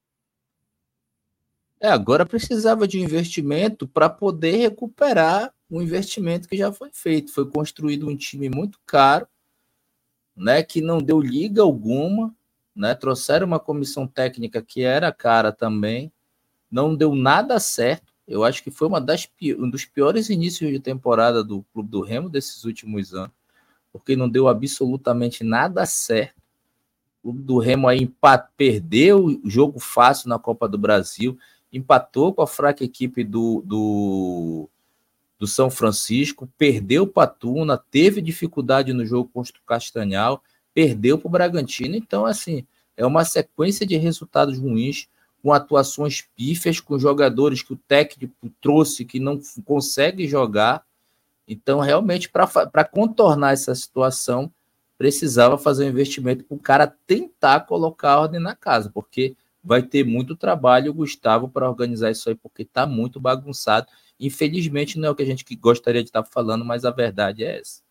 Agora precisava de investimento para poder recuperar o investimento que já foi feito. Foi construído um time muito caro, né, que não deu liga alguma, né? Trouxeram uma comissão técnica que era cara também, não deu nada certo. Eu acho que foi um dos piores inícios de temporada do Clube do Remo desses últimos anos, porque não deu absolutamente nada certo. O Clube do Remo aí perdeu o jogo fácil na Copa do Brasil, empatou com a fraca equipe do São Francisco, perdeu para Tuna, teve dificuldade no jogo contra o Castanhal, perdeu para o Bragantino. Então, assim, é uma sequência de resultados ruins, com atuações pífias, com jogadores que o técnico trouxe que não consegue jogar. Então, realmente, para contornar essa situação, precisava fazer um investimento para o cara tentar colocar a ordem na casa, porque vai ter muito trabalho, Gustavo, para organizar isso aí, porque está muito bagunçado. Infelizmente, não é o que a gente gostaria de estar falando, mas a verdade é essa.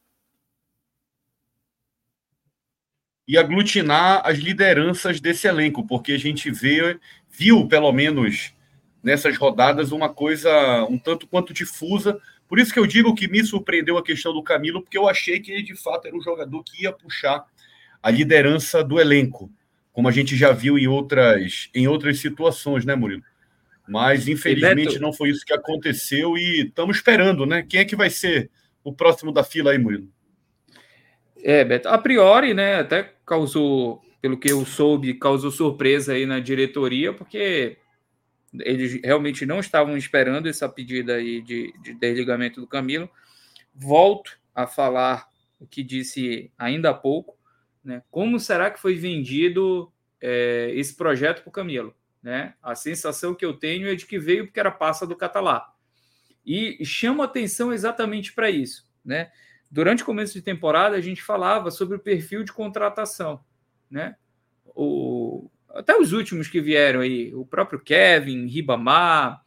E aglutinar as lideranças desse elenco, porque a gente viu, pelo menos nessas rodadas, uma coisa um tanto quanto difusa. Por isso que eu digo que me surpreendeu a questão do Camilo, porque eu achei que ele, de fato, era um jogador que ia puxar a liderança do elenco, como a gente já viu em outras situações, né, Murilo? Mas, infelizmente, não foi isso que aconteceu e estamos esperando, né? Quem é que vai ser o próximo da fila aí, Murilo? Beto, a priori, né, até causou, pelo que eu soube, causou surpresa aí na diretoria, porque eles realmente não estavam esperando essa pedida aí de desligamento do Camilo. Volto a falar o que disse ainda há pouco, né? Como será que foi vendido esse projeto para o Camilo? Né? A sensação que eu tenho é de que veio porque era passa do Catalá. E chama atenção exatamente para isso, né? Durante o começo de temporada, a gente falava sobre o perfil de contratação, né? Até os últimos que vieram aí, o próprio Kevin, Ribamar,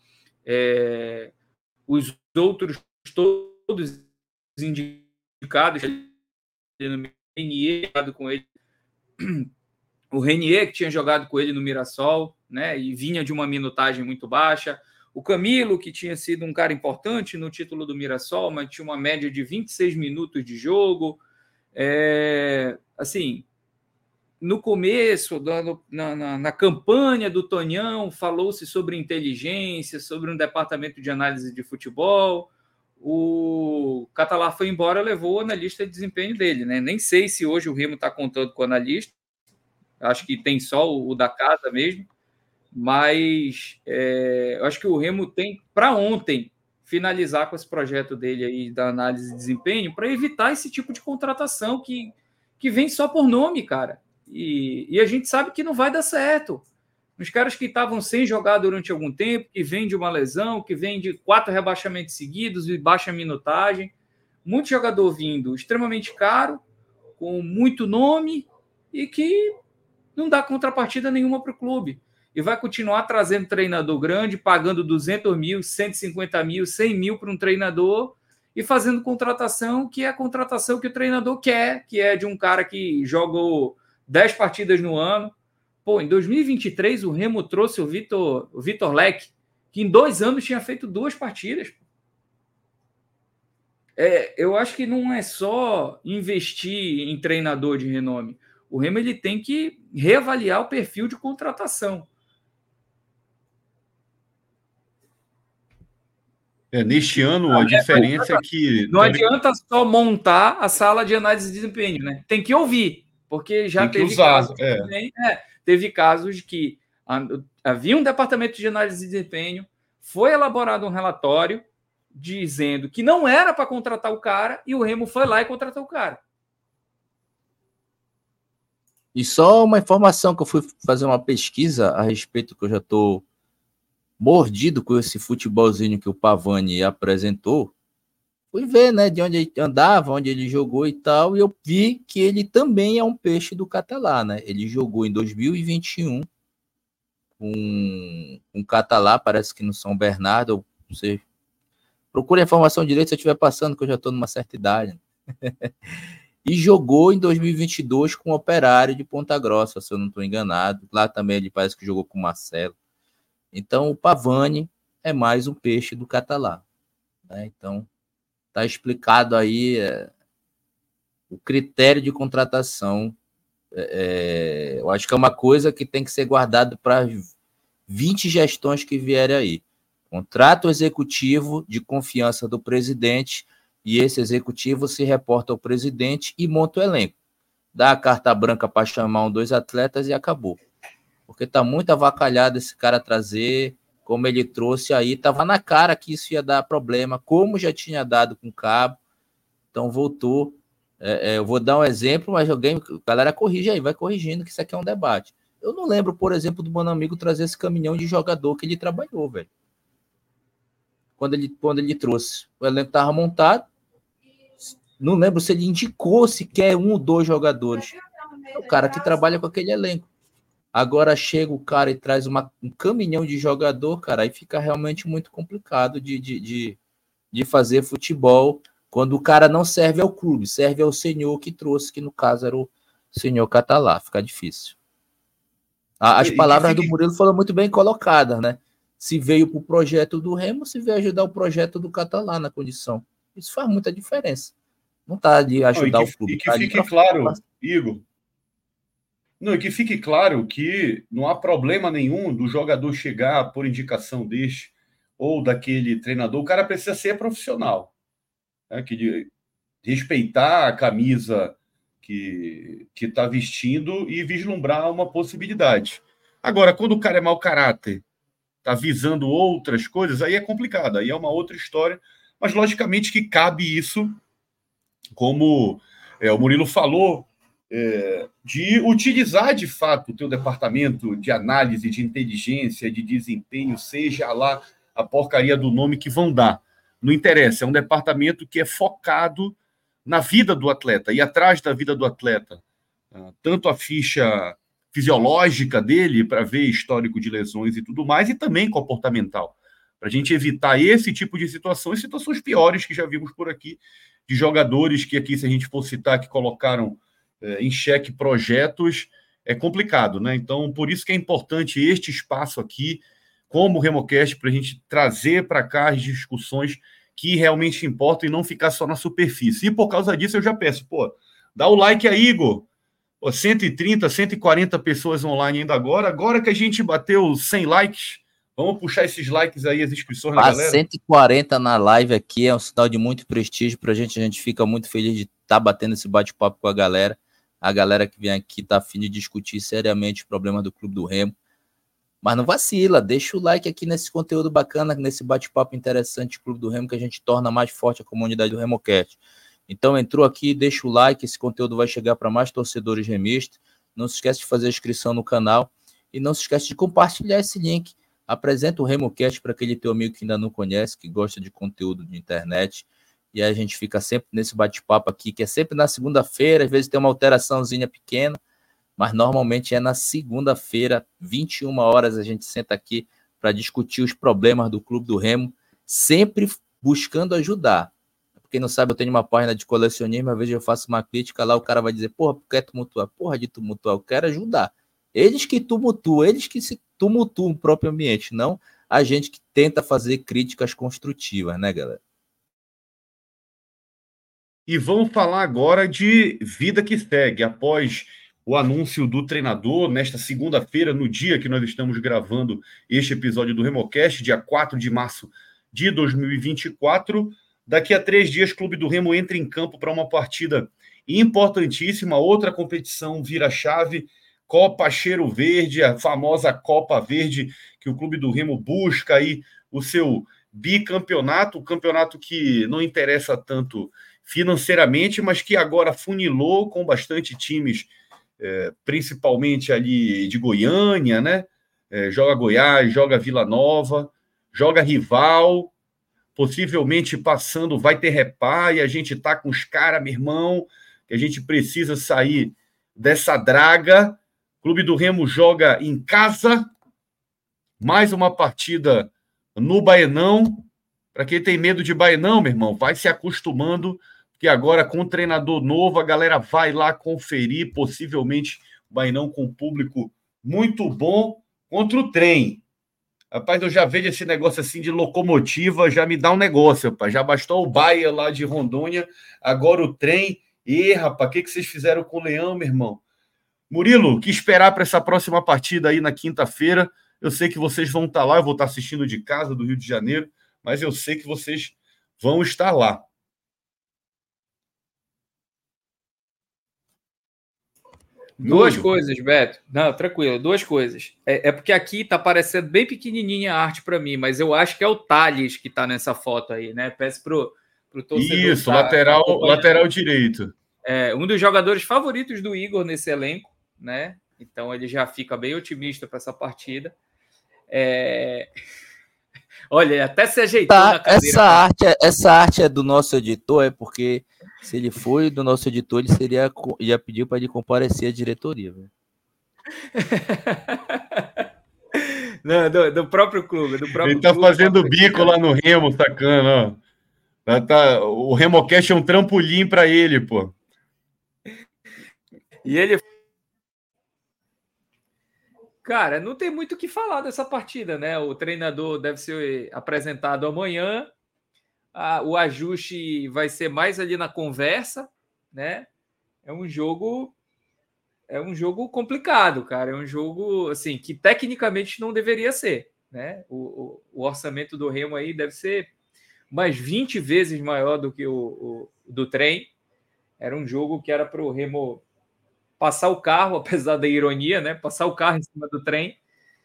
os outros todos indicados no Renier, com ele, o Renier, que tinha jogado com ele no Mirassol, né, e vinha de uma minutagem muito baixa, o Camilo, que tinha sido um cara importante no título do Mirassol, mas tinha uma média de 26 minutos de jogo. Assim, no começo, na campanha do Tonhão, falou-se sobre inteligência, sobre um departamento de análise de futebol. O Catalá foi embora, levou o analista de desempenho dele, né? Nem sei se hoje o Remo está contando com o analista, acho que tem só o da casa mesmo, mas eu acho que o Remo tem para ontem finalizar com esse projeto dele aí da análise de desempenho para evitar esse tipo de contratação que vem só por nome, cara. E a gente sabe que não vai dar certo. Os caras que estavam sem jogar durante algum tempo, que vêm de uma lesão, que vêm de 4 rebaixamentos seguidos e baixa minutagem. Muito jogador vindo extremamente caro, com muito nome e que não dá contrapartida nenhuma para o clube. E vai continuar trazendo treinador grande, pagando 200 mil, 150 mil, 100 mil para um treinador e fazendo contratação que é a contratação que o treinador quer, que é de um cara que jogou 10 partidas no ano. Pô, em 2023 o Remo trouxe o Vitor Leque, que em 2 anos tinha feito 2 partidas. Eu acho que não é só investir em treinador de renome. O Remo ele tem que reavaliar o perfil de contratação. Neste ano, a diferença é que... Não adianta só montar a sala de análise de desempenho, né? Tem que ouvir, porque já teve casos também, teve casos que havia um departamento de análise de desempenho, foi elaborado um relatório dizendo que não era para contratar o cara e o Remo foi lá e contratou o cara. E só uma informação que eu fui fazer uma pesquisa a respeito, que eu já estou mordido com esse futebolzinho que o Pavani apresentou, fui ver, né, de onde ele andava, onde ele jogou e tal, e eu vi que ele também é um peixe do Catalá, né? Ele jogou em 2021 com um Catalá, parece que no São Bernardo, não sei. Procure a informação direita se eu estiver passando, que eu já estou numa certa idade. E jogou em 2022 com o Operário de Ponta Grossa, se eu não estou enganado. Lá também ele parece que jogou com o Marcelo. Então, o Pavani é mais um peixe do Catalá, né? Então, está explicado aí o critério de contratação. Eu acho que é uma coisa que tem que ser guardado para 20 gestões que vierem aí. Contrato executivo de confiança do presidente, e esse executivo se reporta ao presidente e monta o elenco. Dá a carta branca para chamar 2 atletas e acabou. Porque está muito avacalhado esse cara trazer, como ele trouxe aí, estava na cara que isso ia dar problema, como já tinha dado com o Cabo, então voltou. Eu vou dar um exemplo, mas a galera corrige aí, vai corrigindo, que isso aqui é um debate. Eu não lembro, por exemplo, do Bonamigo trazer esse caminhão de jogador que ele trabalhou, velho. Quando ele trouxe, o elenco estava montado, não lembro se ele indicou sequer 1 ou 2 jogadores. É o cara que trabalha com aquele elenco. Agora chega o cara e traz um caminhão de jogador, cara, aí fica realmente muito complicado de fazer futebol, quando o cara não serve ao clube, serve ao senhor que trouxe, que no caso era o senhor Catalá. Fica difícil. As palavras do Murilo foram muito bem colocadas, né? Se veio para o projeto do Remo, se veio ajudar o projeto do Catalá na condição. Isso faz muita diferença. Não está ali ajudar o clube. E que fique claro, Igor. Não, e que fique claro que não há problema nenhum do jogador chegar por indicação deste ou daquele treinador. O cara precisa ser profissional, né? Que respeitar a camisa que está vestindo e vislumbrar uma possibilidade. Agora, quando o cara é mau caráter, está visando outras coisas, aí é complicado, aí é uma outra história, mas logicamente que cabe isso, como o Murilo falou, de utilizar de fato o teu departamento de análise, de inteligência, de desempenho, seja lá a porcaria do nome que vão dar. Não interessa, é um departamento que é focado na vida do atleta e atrás da vida do atleta. Tanto a ficha fisiológica dele, para ver histórico de lesões e tudo mais, e também comportamental, para a gente evitar esse tipo de situações piores que já vimos por aqui, de jogadores que aqui, se a gente for citar, que colocaram em xeque projetos, é complicado, né? Então, por isso que é importante este espaço aqui, como o RemoCast, para a gente trazer para cá as discussões que realmente importam e não ficar só na superfície. E por causa disso, eu já peço, dá o like aí, Igor. 130, 140 pessoas online ainda agora que a gente bateu 100 likes, vamos puxar esses likes aí, as inscrições da galera. 140 na live aqui é um sinal de muito prestígio pra gente, a gente fica muito feliz de estar batendo esse bate-papo com a galera que vem aqui tá a fim de discutir seriamente o problema do Clube do Remo, mas não vacila, deixa o like aqui nesse conteúdo bacana, nesse bate-papo interessante do Clube do Remo, que a gente torna mais forte a comunidade do RemoCast. Então, entrou aqui, deixa o like, esse conteúdo vai chegar para mais torcedores remistas. Não se esquece de fazer a inscrição no canal e não se esquece de compartilhar esse link. Apresenta o RemoCast para aquele teu amigo que ainda não conhece, que gosta de conteúdo de internet. E aí a gente fica sempre nesse bate-papo aqui, que é sempre na segunda-feira, às vezes tem uma alteraçãozinha pequena, mas normalmente é na segunda-feira, 21 horas, a gente senta aqui para discutir os problemas do Clube do Remo, sempre buscando ajudar. Quem não sabe, eu tenho uma página de colecionismo, às vezes eu faço uma crítica lá, o cara vai dizer, por que tumultuar? Porra de tumultuar, eu quero ajudar. Eles que tumultuam, eles que se tumultuam o próprio ambiente, não a gente que tenta fazer críticas construtivas, né, galera? E vamos falar agora de vida que segue. Após o anúncio do treinador, nesta segunda-feira, no dia que nós estamos gravando este episódio do RemoCast, dia 4 de março de 2024, daqui a 3 dias, Clube do Remo entra em campo para uma partida importantíssima, outra competição vira-chave, Copa Cheiro Verde, a famosa Copa Verde, que o Clube do Remo busca aí o seu bicampeonato, o campeonato que não interessa tanto financeiramente, mas que agora funilou com bastante times, principalmente ali de Goiânia, né? joga Goiás, joga Vila Nova, joga rival, possivelmente passando, vai ter repá, e a gente tá com os caras, meu irmão, que a gente precisa sair dessa draga. Clube do Remo joga em casa, mais uma partida no Baenão. Para quem tem medo de Baenão, meu irmão, vai se acostumando, porque agora com o treinador novo, a galera vai lá conferir, possivelmente o Baenão com público muito bom contra o Trem. Rapaz, eu já vejo esse negócio assim de locomotiva, já me dá um negócio, rapaz. Já bastou o Baia lá de Rondônia, agora o Trem. E, rapaz, o que vocês fizeram com o Leão, meu irmão? Murilo, o que esperar para essa próxima partida aí na quinta-feira? Eu sei que vocês vão estar lá, eu vou estar assistindo de casa, do Rio de Janeiro, mas eu sei que vocês vão estar lá. Duas coisas, Beto. Não, tranquilo, duas coisas. É porque aqui tá parecendo bem pequenininha a arte para mim, mas eu acho que é o Thales que tá nessa foto aí, né? Peço pro torcedor. Isso, lateral direito. É um dos jogadores favoritos do Igor nesse elenco, né? Então ele já fica bem otimista para essa partida. Olha, até se ajeitou na cadeira. Essa arte é do nosso editor, porque se ele foi do nosso editor, ele ia pedir para ele comparecer à diretoria. Não, do próprio clube. Ele tá fazendo bico lá no Remo, sacana, ó. O Remocast é um trampolim para ele, pô. E ele... Cara, não tem muito o que falar dessa partida, né? O treinador deve ser apresentado amanhã. O ajuste vai ser mais ali na conversa, né? É um jogo complicado, cara. É um jogo assim que tecnicamente não deveria ser, né? O orçamento do Remo aí deve ser mais 20 vezes maior do que o do Trem. Era um jogo que era para o Remo passar o carro, apesar da ironia, né? Passar o carro em cima do Trem.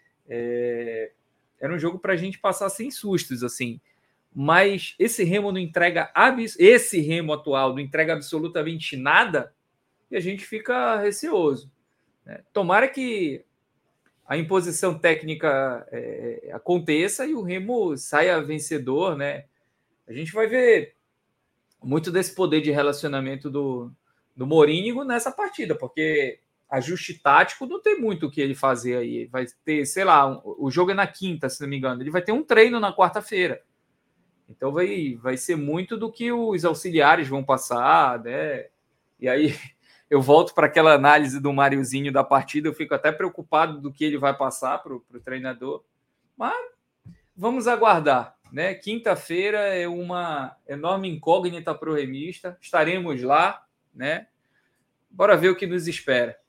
Era um jogo para a gente passar sem sustos, assim. Mas esse Remo não entrega... Esse Remo atual não entrega absolutamente nada e a gente fica receoso, né? Tomara que a imposição técnica aconteça e o Remo saia vencedor, né? A gente vai ver muito desse poder de relacionamento do Morínigo nessa partida, porque ajuste tático não tem muito o que ele fazer aí. Vai ter, sei lá, o jogo é na quinta, se não me engano. Ele vai ter um treino na quarta-feira. Então vai ser muito do que os auxiliares vão passar, né? E aí eu volto para aquela análise do Mariozinho da partida, eu fico até preocupado do que ele vai passar para o treinador. Mas vamos aguardar, né? Quinta-feira é uma enorme incógnita para o remista. Estaremos lá, né? Bora ver o que nos espera.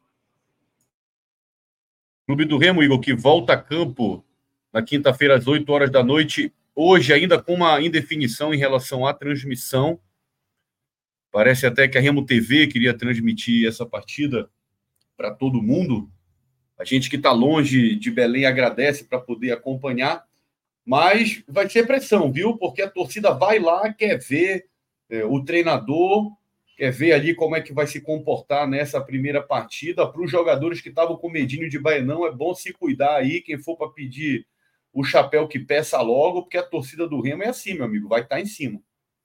Clube do Remo, Igor, que volta a campo na quinta-feira às 8 horas da noite. Hoje, ainda com uma indefinição em relação à transmissão. Parece até que a Remo TV queria transmitir essa partida para todo mundo. A gente que está longe de Belém agradece para poder acompanhar. Mas vai ser pressão, viu? Porque a torcida vai lá, quer ver o treinador, quer ver ali como é que vai se comportar nessa primeira partida. Para os jogadores que estavam com medinho de Baenão, é bom se cuidar aí. Quem for para pedir o chapéu que peça logo, porque a torcida do Remo é assim, meu amigo, vai estar em cima.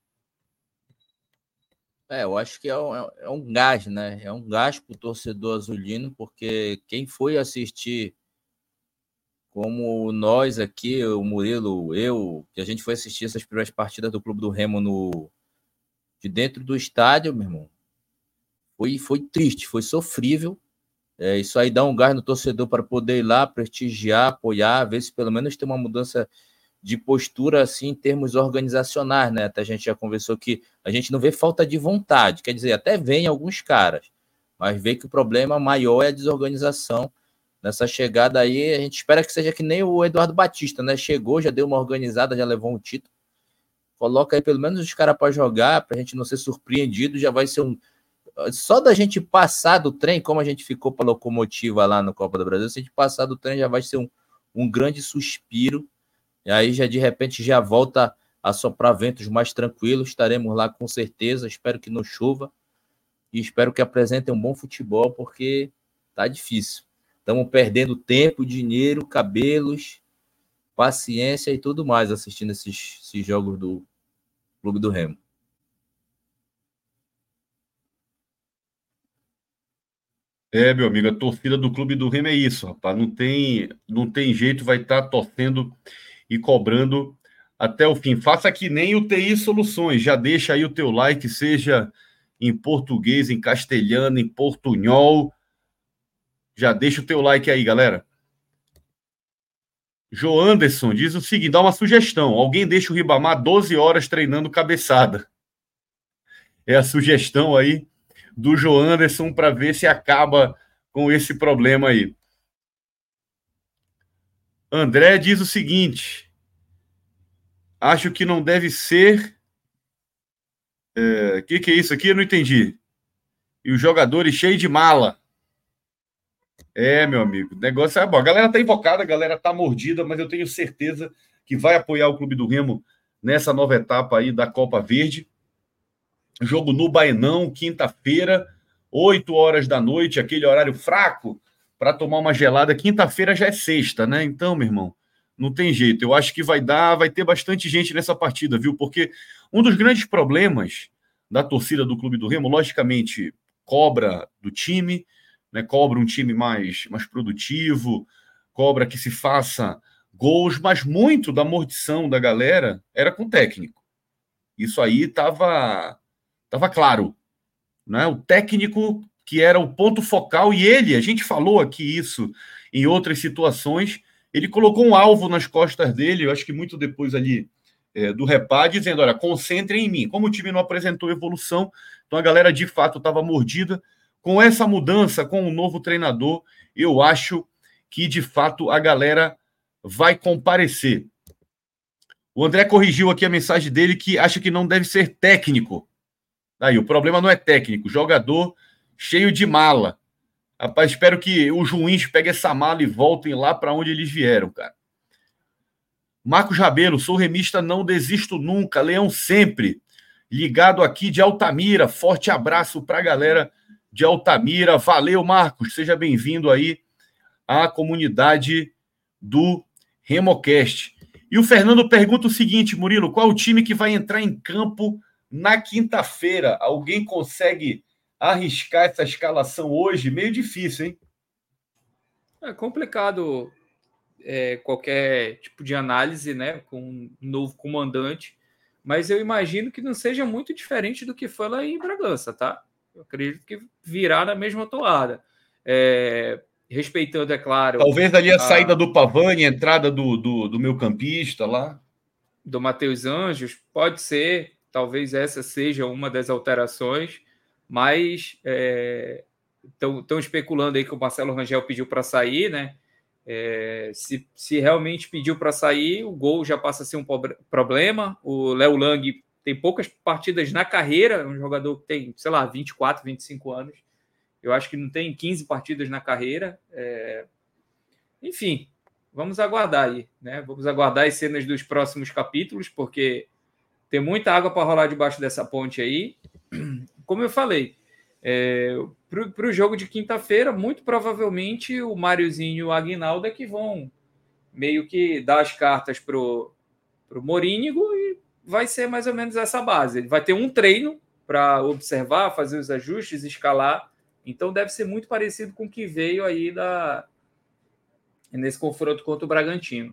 Eu acho que é um gás, né? É um gás para o torcedor azulino, porque quem foi assistir, como nós aqui, o Murilo, que a gente foi assistir essas primeiras partidas do Clube do Remo de dentro do estádio, meu irmão, foi triste, foi sofrível. Isso aí dá um gás no torcedor para poder ir lá, prestigiar, apoiar, ver se pelo menos tem uma mudança de postura assim em termos organizacionais, né? Até a gente já conversou que a gente não vê falta de vontade, quer dizer, até vem alguns caras, mas vê que o problema maior é a desorganização. Nessa chegada aí, a gente espera que seja que nem o Eduardo Batista, né? Chegou, já deu uma organizada, já levou um título. Coloca aí pelo menos os caras para jogar, para a gente não ser surpreendido, já vai ser só da gente passar do trem, como a gente ficou para a locomotiva lá no Copa do Brasil, se a gente passar do trem já vai ser um grande suspiro, e aí já de repente já volta a soprar ventos mais tranquilos, estaremos lá com certeza, espero que não chova, e espero que apresentem um bom futebol, porque tá difícil. Estamos perdendo tempo, dinheiro, cabelos, paciência e tudo mais assistindo esses jogos do Clube do Remo. Meu amigo, a torcida do Clube do Remo é isso, rapaz. Não tem jeito, vai estar torcendo e cobrando até o fim. Faça que nem o TI Soluções. Já deixa aí o teu like, seja em português, em castelhano, em portunhol. Já deixa o teu like aí, galera. João Anderson diz o seguinte, dá uma sugestão. Alguém deixa o Ribamar 12 horas treinando cabeçada. É a sugestão aí do João Anderson para ver se acaba com esse problema aí. André diz o seguinte, acho que não deve ser... que é isso aqui? Eu não entendi. E os jogadores cheios de mala. Meu amigo, o negócio é bom. A galera tá invocada, a galera tá mordida, mas eu tenho certeza que vai apoiar o Clube do Remo nessa nova etapa aí da Copa Verde. Jogo no Baenão, quinta-feira, 8 horas da noite, aquele horário fraco para tomar uma gelada. Quinta-feira já é sexta, né? Então, meu irmão, não tem jeito. Eu acho que vai ter bastante gente nessa partida, viu? Porque um dos grandes problemas da torcida do Clube do Remo, logicamente, cobra do time, né? Cobra um time mais produtivo, cobra que se faça gols, mas muito da mordição da galera era com o técnico. Isso aí estava claro, né? O técnico que era o ponto focal, e a gente falou aqui isso em outras situações, ele colocou um alvo nas costas dele, eu acho que muito depois ali do Repá, dizendo, olha, concentrem em mim. Como o time não apresentou evolução, então a galera de fato estava mordida. Com essa mudança, com o novo treinador, eu acho que de fato a galera vai comparecer. O André corrigiu aqui a mensagem dele que acha que não deve ser técnico. Aí, o problema não é técnico, jogador cheio de mala. Rapaz, espero que os ruins peguem essa mala e voltem lá para onde eles vieram, cara. Marcos Rabelo, sou remista, não desisto nunca, Leão sempre. Ligado aqui de Altamira, forte abraço para a galera de Altamira. Valeu, Marcos, seja bem-vindo aí à comunidade do RemoCast. E o Fernando pergunta o seguinte, Murilo, qual o time que vai entrar em campo na quinta-feira? Alguém consegue arriscar essa escalação hoje? Meio difícil, hein? É complicado qualquer tipo de análise, né, com um novo comandante, mas eu imagino que não seja muito diferente do que foi lá em Bragança, tá? Eu acredito que virá na mesma toada. Respeitando, é claro... Talvez ali a saída do Pavani, a entrada do meu campista lá. Do Matheus Anjos, pode ser... Talvez essa seja uma das alterações, mas estão especulando aí que o Marcelo Rangel pediu para sair, né? Se realmente pediu para sair, o gol já passa a ser um problema. O Léo Lang tem poucas partidas na carreira, um jogador que tem, sei lá, 24, 25 anos. Eu acho que não tem 15 partidas na carreira. Enfim, vamos aguardar aí, né? Vamos aguardar as cenas dos próximos capítulos, porque tem muita água para rolar debaixo dessa ponte aí. Como eu falei, para o jogo de quinta-feira, muito provavelmente o Máriozinho e o Aguinaldo é que vão meio que dar as cartas para o Morínigo e vai ser mais ou menos essa base. Ele vai ter um treino para observar, fazer os ajustes, escalar. Então deve ser muito parecido com o que veio aí nesse confronto contra o Bragantino.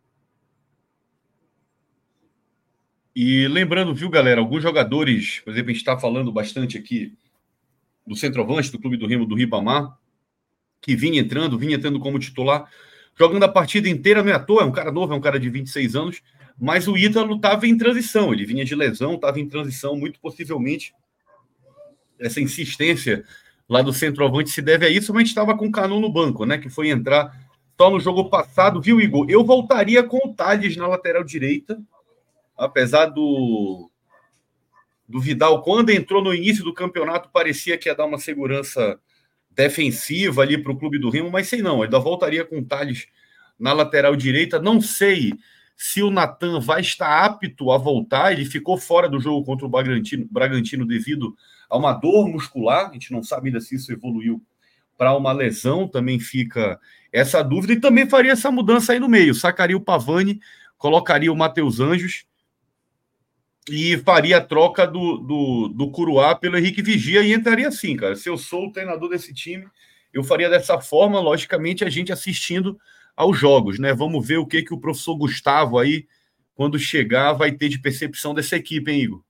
E lembrando, viu, galera, alguns jogadores, por exemplo, a gente está falando bastante aqui do centroavante do Clube do Remo, do Ribamar, que vinha entrando como titular, jogando a partida inteira, não é à toa, é um cara novo, é um cara de 26 anos, mas o Ítalo estava em transição, ele vinha de lesão, estava em transição, muito possivelmente essa insistência lá do centroavante se deve a isso, mas a gente estava com o Canu no banco, né, que foi entrar só no jogo passado, viu, Igor? Eu voltaria com o Tales na lateral direita, apesar do Vidal, quando entrou no início do campeonato, parecia que ia dar uma segurança defensiva ali para o Clube do Remo, mas sei não, ainda voltaria com o Tales na lateral direita. Não sei se o Natan vai estar apto a voltar, ele ficou fora do jogo contra o Bragantino devido a uma dor muscular, a gente não sabe ainda se isso evoluiu para uma lesão, também fica essa dúvida, e também faria essa mudança aí no meio, sacaria o Pavani, colocaria o Matheus Anjos e faria a troca do Curuá pelo Henrique Vigia e entraria assim, cara. Se eu sou o treinador desse time, eu faria dessa forma, logicamente, a gente assistindo aos jogos, né? Vamos ver o que o professor Gustavo aí, quando chegar, vai ter de percepção dessa equipe, hein, Igor?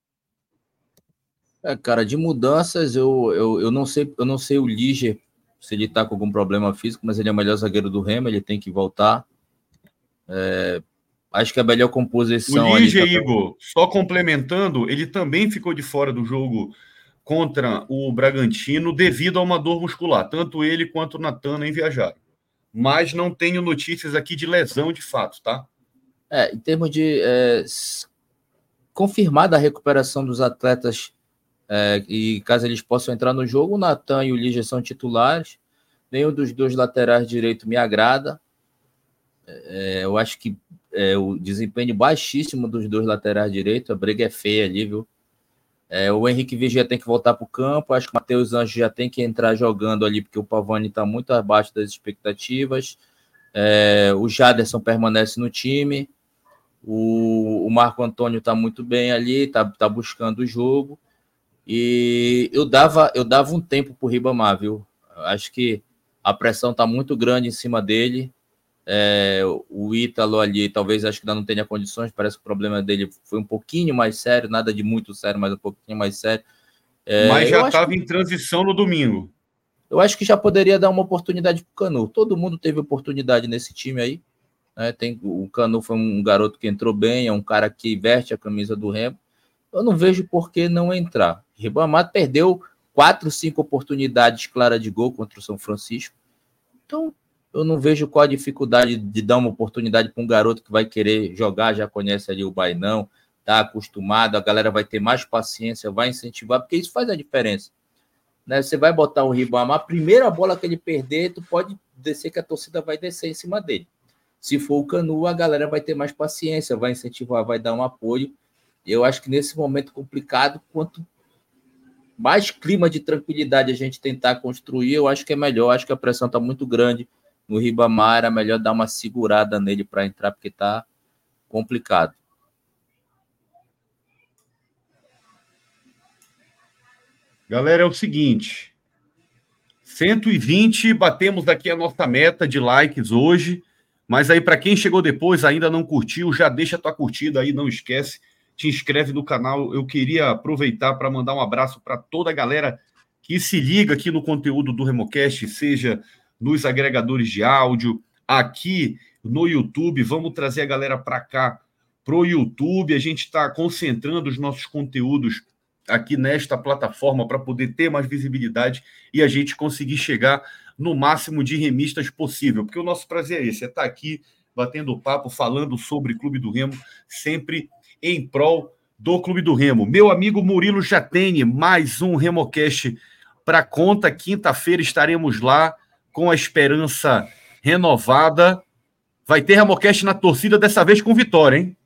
Cara, de mudanças, eu não sei o Liger, se ele tá com algum problema físico, mas ele é o melhor zagueiro do Remo, ele tem que voltar. Acho que a melhor composição o Liger, ali... Igor, só complementando, ele também ficou de fora do jogo contra o Bragantino devido a uma dor muscular. Tanto ele quanto o Natan nem viajaram. Mas não tenho notícias aqui de lesão de fato, tá? Em termos de confirmada a recuperação dos atletas e caso eles possam entrar no jogo, o Natan e o Liger são titulares. Nenhum dos dois laterais direito me agrada. Eu acho que o desempenho baixíssimo dos dois laterais direito, a briga é feia ali, viu? O Henrique Vigia tem que voltar para o campo, acho que o Matheus Anjos já tem que entrar jogando ali, porque o Pavani está muito abaixo das expectativas. O Jaderson permanece no time, o Marco Antônio está muito bem ali, tá buscando o jogo, e eu dava um tempo para o Ribamar, viu? Acho que a pressão está muito grande em cima dele. O Ítalo ali, talvez acho que ainda não tenha condições, parece que o problema dele foi um pouquinho mais sério, nada de muito sério, mas um pouquinho mais sério. Mas já estava em transição no domingo. Eu acho que já poderia dar uma oportunidade para o Canu. Todo mundo teve oportunidade nesse time aí. O Canu foi um garoto que entrou bem, é um cara que veste a camisa do Remo. Eu não vejo por que não entrar. Ribamar perdeu 4, 5 oportunidades claras de gol contra o São Francisco. Então, eu não vejo qual a dificuldade de dar uma oportunidade para um garoto que vai querer jogar, já conhece ali o Bainão, está acostumado, a galera vai ter mais paciência, vai incentivar, porque isso faz a diferença. Né? Você vai botar o Ribamar, a primeira bola que ele perder, tu pode descer que a torcida vai descer em cima dele. Se for o Canu, a galera vai ter mais paciência, vai incentivar, vai dar um apoio. Eu acho que nesse momento complicado, quanto mais clima de tranquilidade a gente tentar construir, eu acho que é melhor. Acho que a pressão está muito grande no Ribamar, era melhor dar uma segurada nele para entrar, porque está complicado. Galera, é o seguinte, 120, batemos aqui a nossa meta de likes hoje, mas aí para quem chegou depois, ainda não curtiu, já deixa a tua curtida aí, não esquece, te inscreve no canal. Eu queria aproveitar para mandar um abraço para toda a galera que se liga aqui no conteúdo do RemoCast, seja nos agregadores de áudio, aqui no YouTube. Vamos trazer a galera para cá, pro YouTube. A gente está concentrando os nossos conteúdos aqui nesta plataforma para poder ter mais visibilidade e a gente conseguir chegar no máximo de remistas possível, porque o nosso prazer é esse, é estar aqui batendo papo, falando sobre Clube do Remo, sempre em prol do Clube do Remo. Meu amigo Murilo Jatene, mais um RemoCast para conta. Quinta-feira estaremos lá com a esperança renovada. Vai ter RemoCast na torcida, dessa vez com vitória, hein?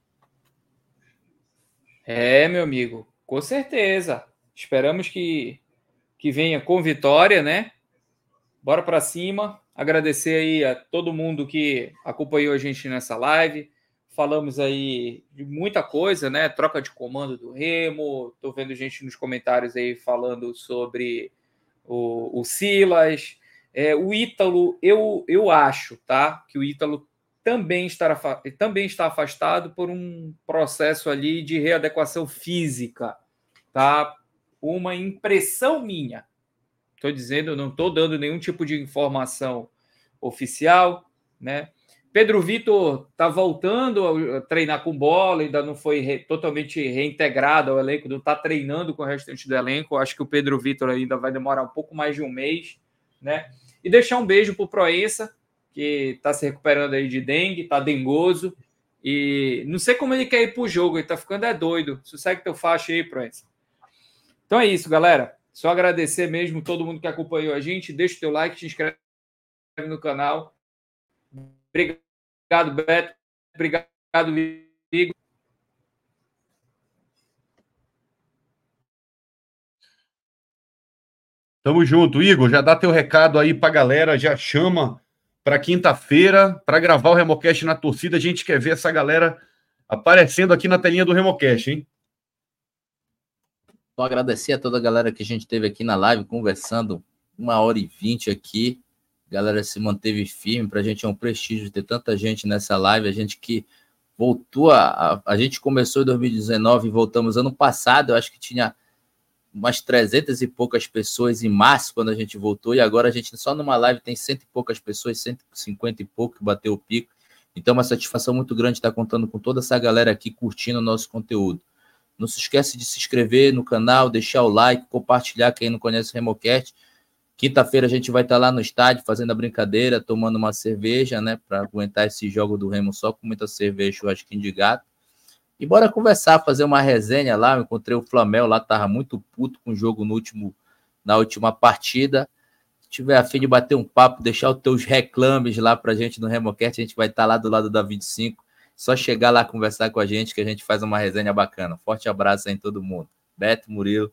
Meu amigo, com certeza. Esperamos que venha com vitória, né? Bora para cima. Agradecer aí a todo mundo que acompanhou a gente nessa live. Falamos aí de muita coisa, né? Troca de comando do Remo. Tô vendo gente nos comentários aí falando sobre o Silas. O Ítalo, eu acho, tá? Que o Ítalo também está afastado por um processo ali de readequação física, tá? Uma impressão minha. Estou dizendo, não estou dando nenhum tipo de informação oficial, né? Pedro Vitor está voltando a treinar com bola, ainda não foi totalmente reintegrado ao elenco, não está treinando com o restante do elenco. Acho que o Pedro Vitor ainda vai demorar um pouco mais de um mês, né? E deixar um beijo para o Proença, que está se recuperando aí de dengue, está dengoso, e não sei como ele quer ir para o jogo, ele está ficando doido. Sossega teu faixa aí, Proença. Então é isso, galera. Só agradecer mesmo todo mundo que acompanhou a gente. Deixa o teu like, te inscreve no canal. Obrigado, Beto. Obrigado, Igor. Tamo junto. Igor, já dá teu recado aí pra galera, já chama para quinta-feira para gravar o Remocast na torcida. A gente quer ver essa galera aparecendo aqui na telinha do Remocast, hein? Só agradecer a toda a galera que a gente teve aqui na live, conversando 1h20 aqui. A galera se manteve firme. Pra gente é um prestígio ter tanta gente nessa live. A gente que voltou a gente começou em 2019 e voltamos ano passado. Eu acho que tinha umas 300 e poucas pessoas em março quando a gente voltou, e agora a gente só numa live tem 100 e poucas pessoas, 150 e pouco que bateu o pico. Então é uma satisfação muito grande estar contando com toda essa galera aqui curtindo o nosso conteúdo. Não se esquece de se inscrever no canal, deixar o like, compartilhar quem não conhece o Remocast. Quinta-feira a gente vai estar lá no estádio fazendo a brincadeira, tomando uma cerveja, né, para aguentar esse jogo do Remo só com muita cerveja, churrasquinho de gato. E bora conversar, fazer uma resenha lá. Eu encontrei o Flamel lá, tava muito puto com o jogo na última partida. Se tiver a fim de bater um papo, deixar os teus reclames lá pra gente no Remocast, a gente vai estar lá do lado da 25. Só chegar lá conversar com a gente que a gente faz uma resenha bacana. Forte abraço aí em todo mundo. Beto, Murilo.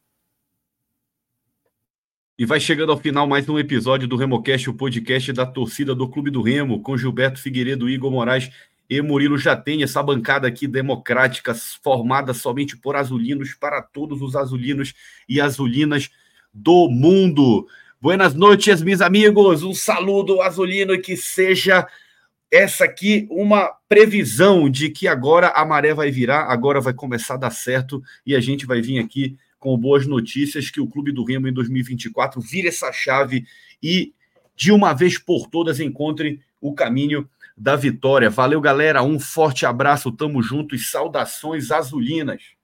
E vai chegando ao final mais um episódio do Remocast, o podcast da torcida do Clube do Remo, com Gilberto Figueiredo, Igor Moraes e Murilo Jatene, essa bancada aqui democrática, formada somente por azulinos, para todos os azulinos e azulinas do mundo. Buenas noites, meus amigos, um saludo azulino e que seja essa aqui uma previsão de que agora a maré vai virar, agora vai começar a dar certo e a gente vai vir aqui com boas notícias que o Clube do Remo em 2024 vire essa chave e de uma vez por todas encontre o caminho da vitória. Valeu, galera. Um forte abraço. Tamo junto e saudações azulinas.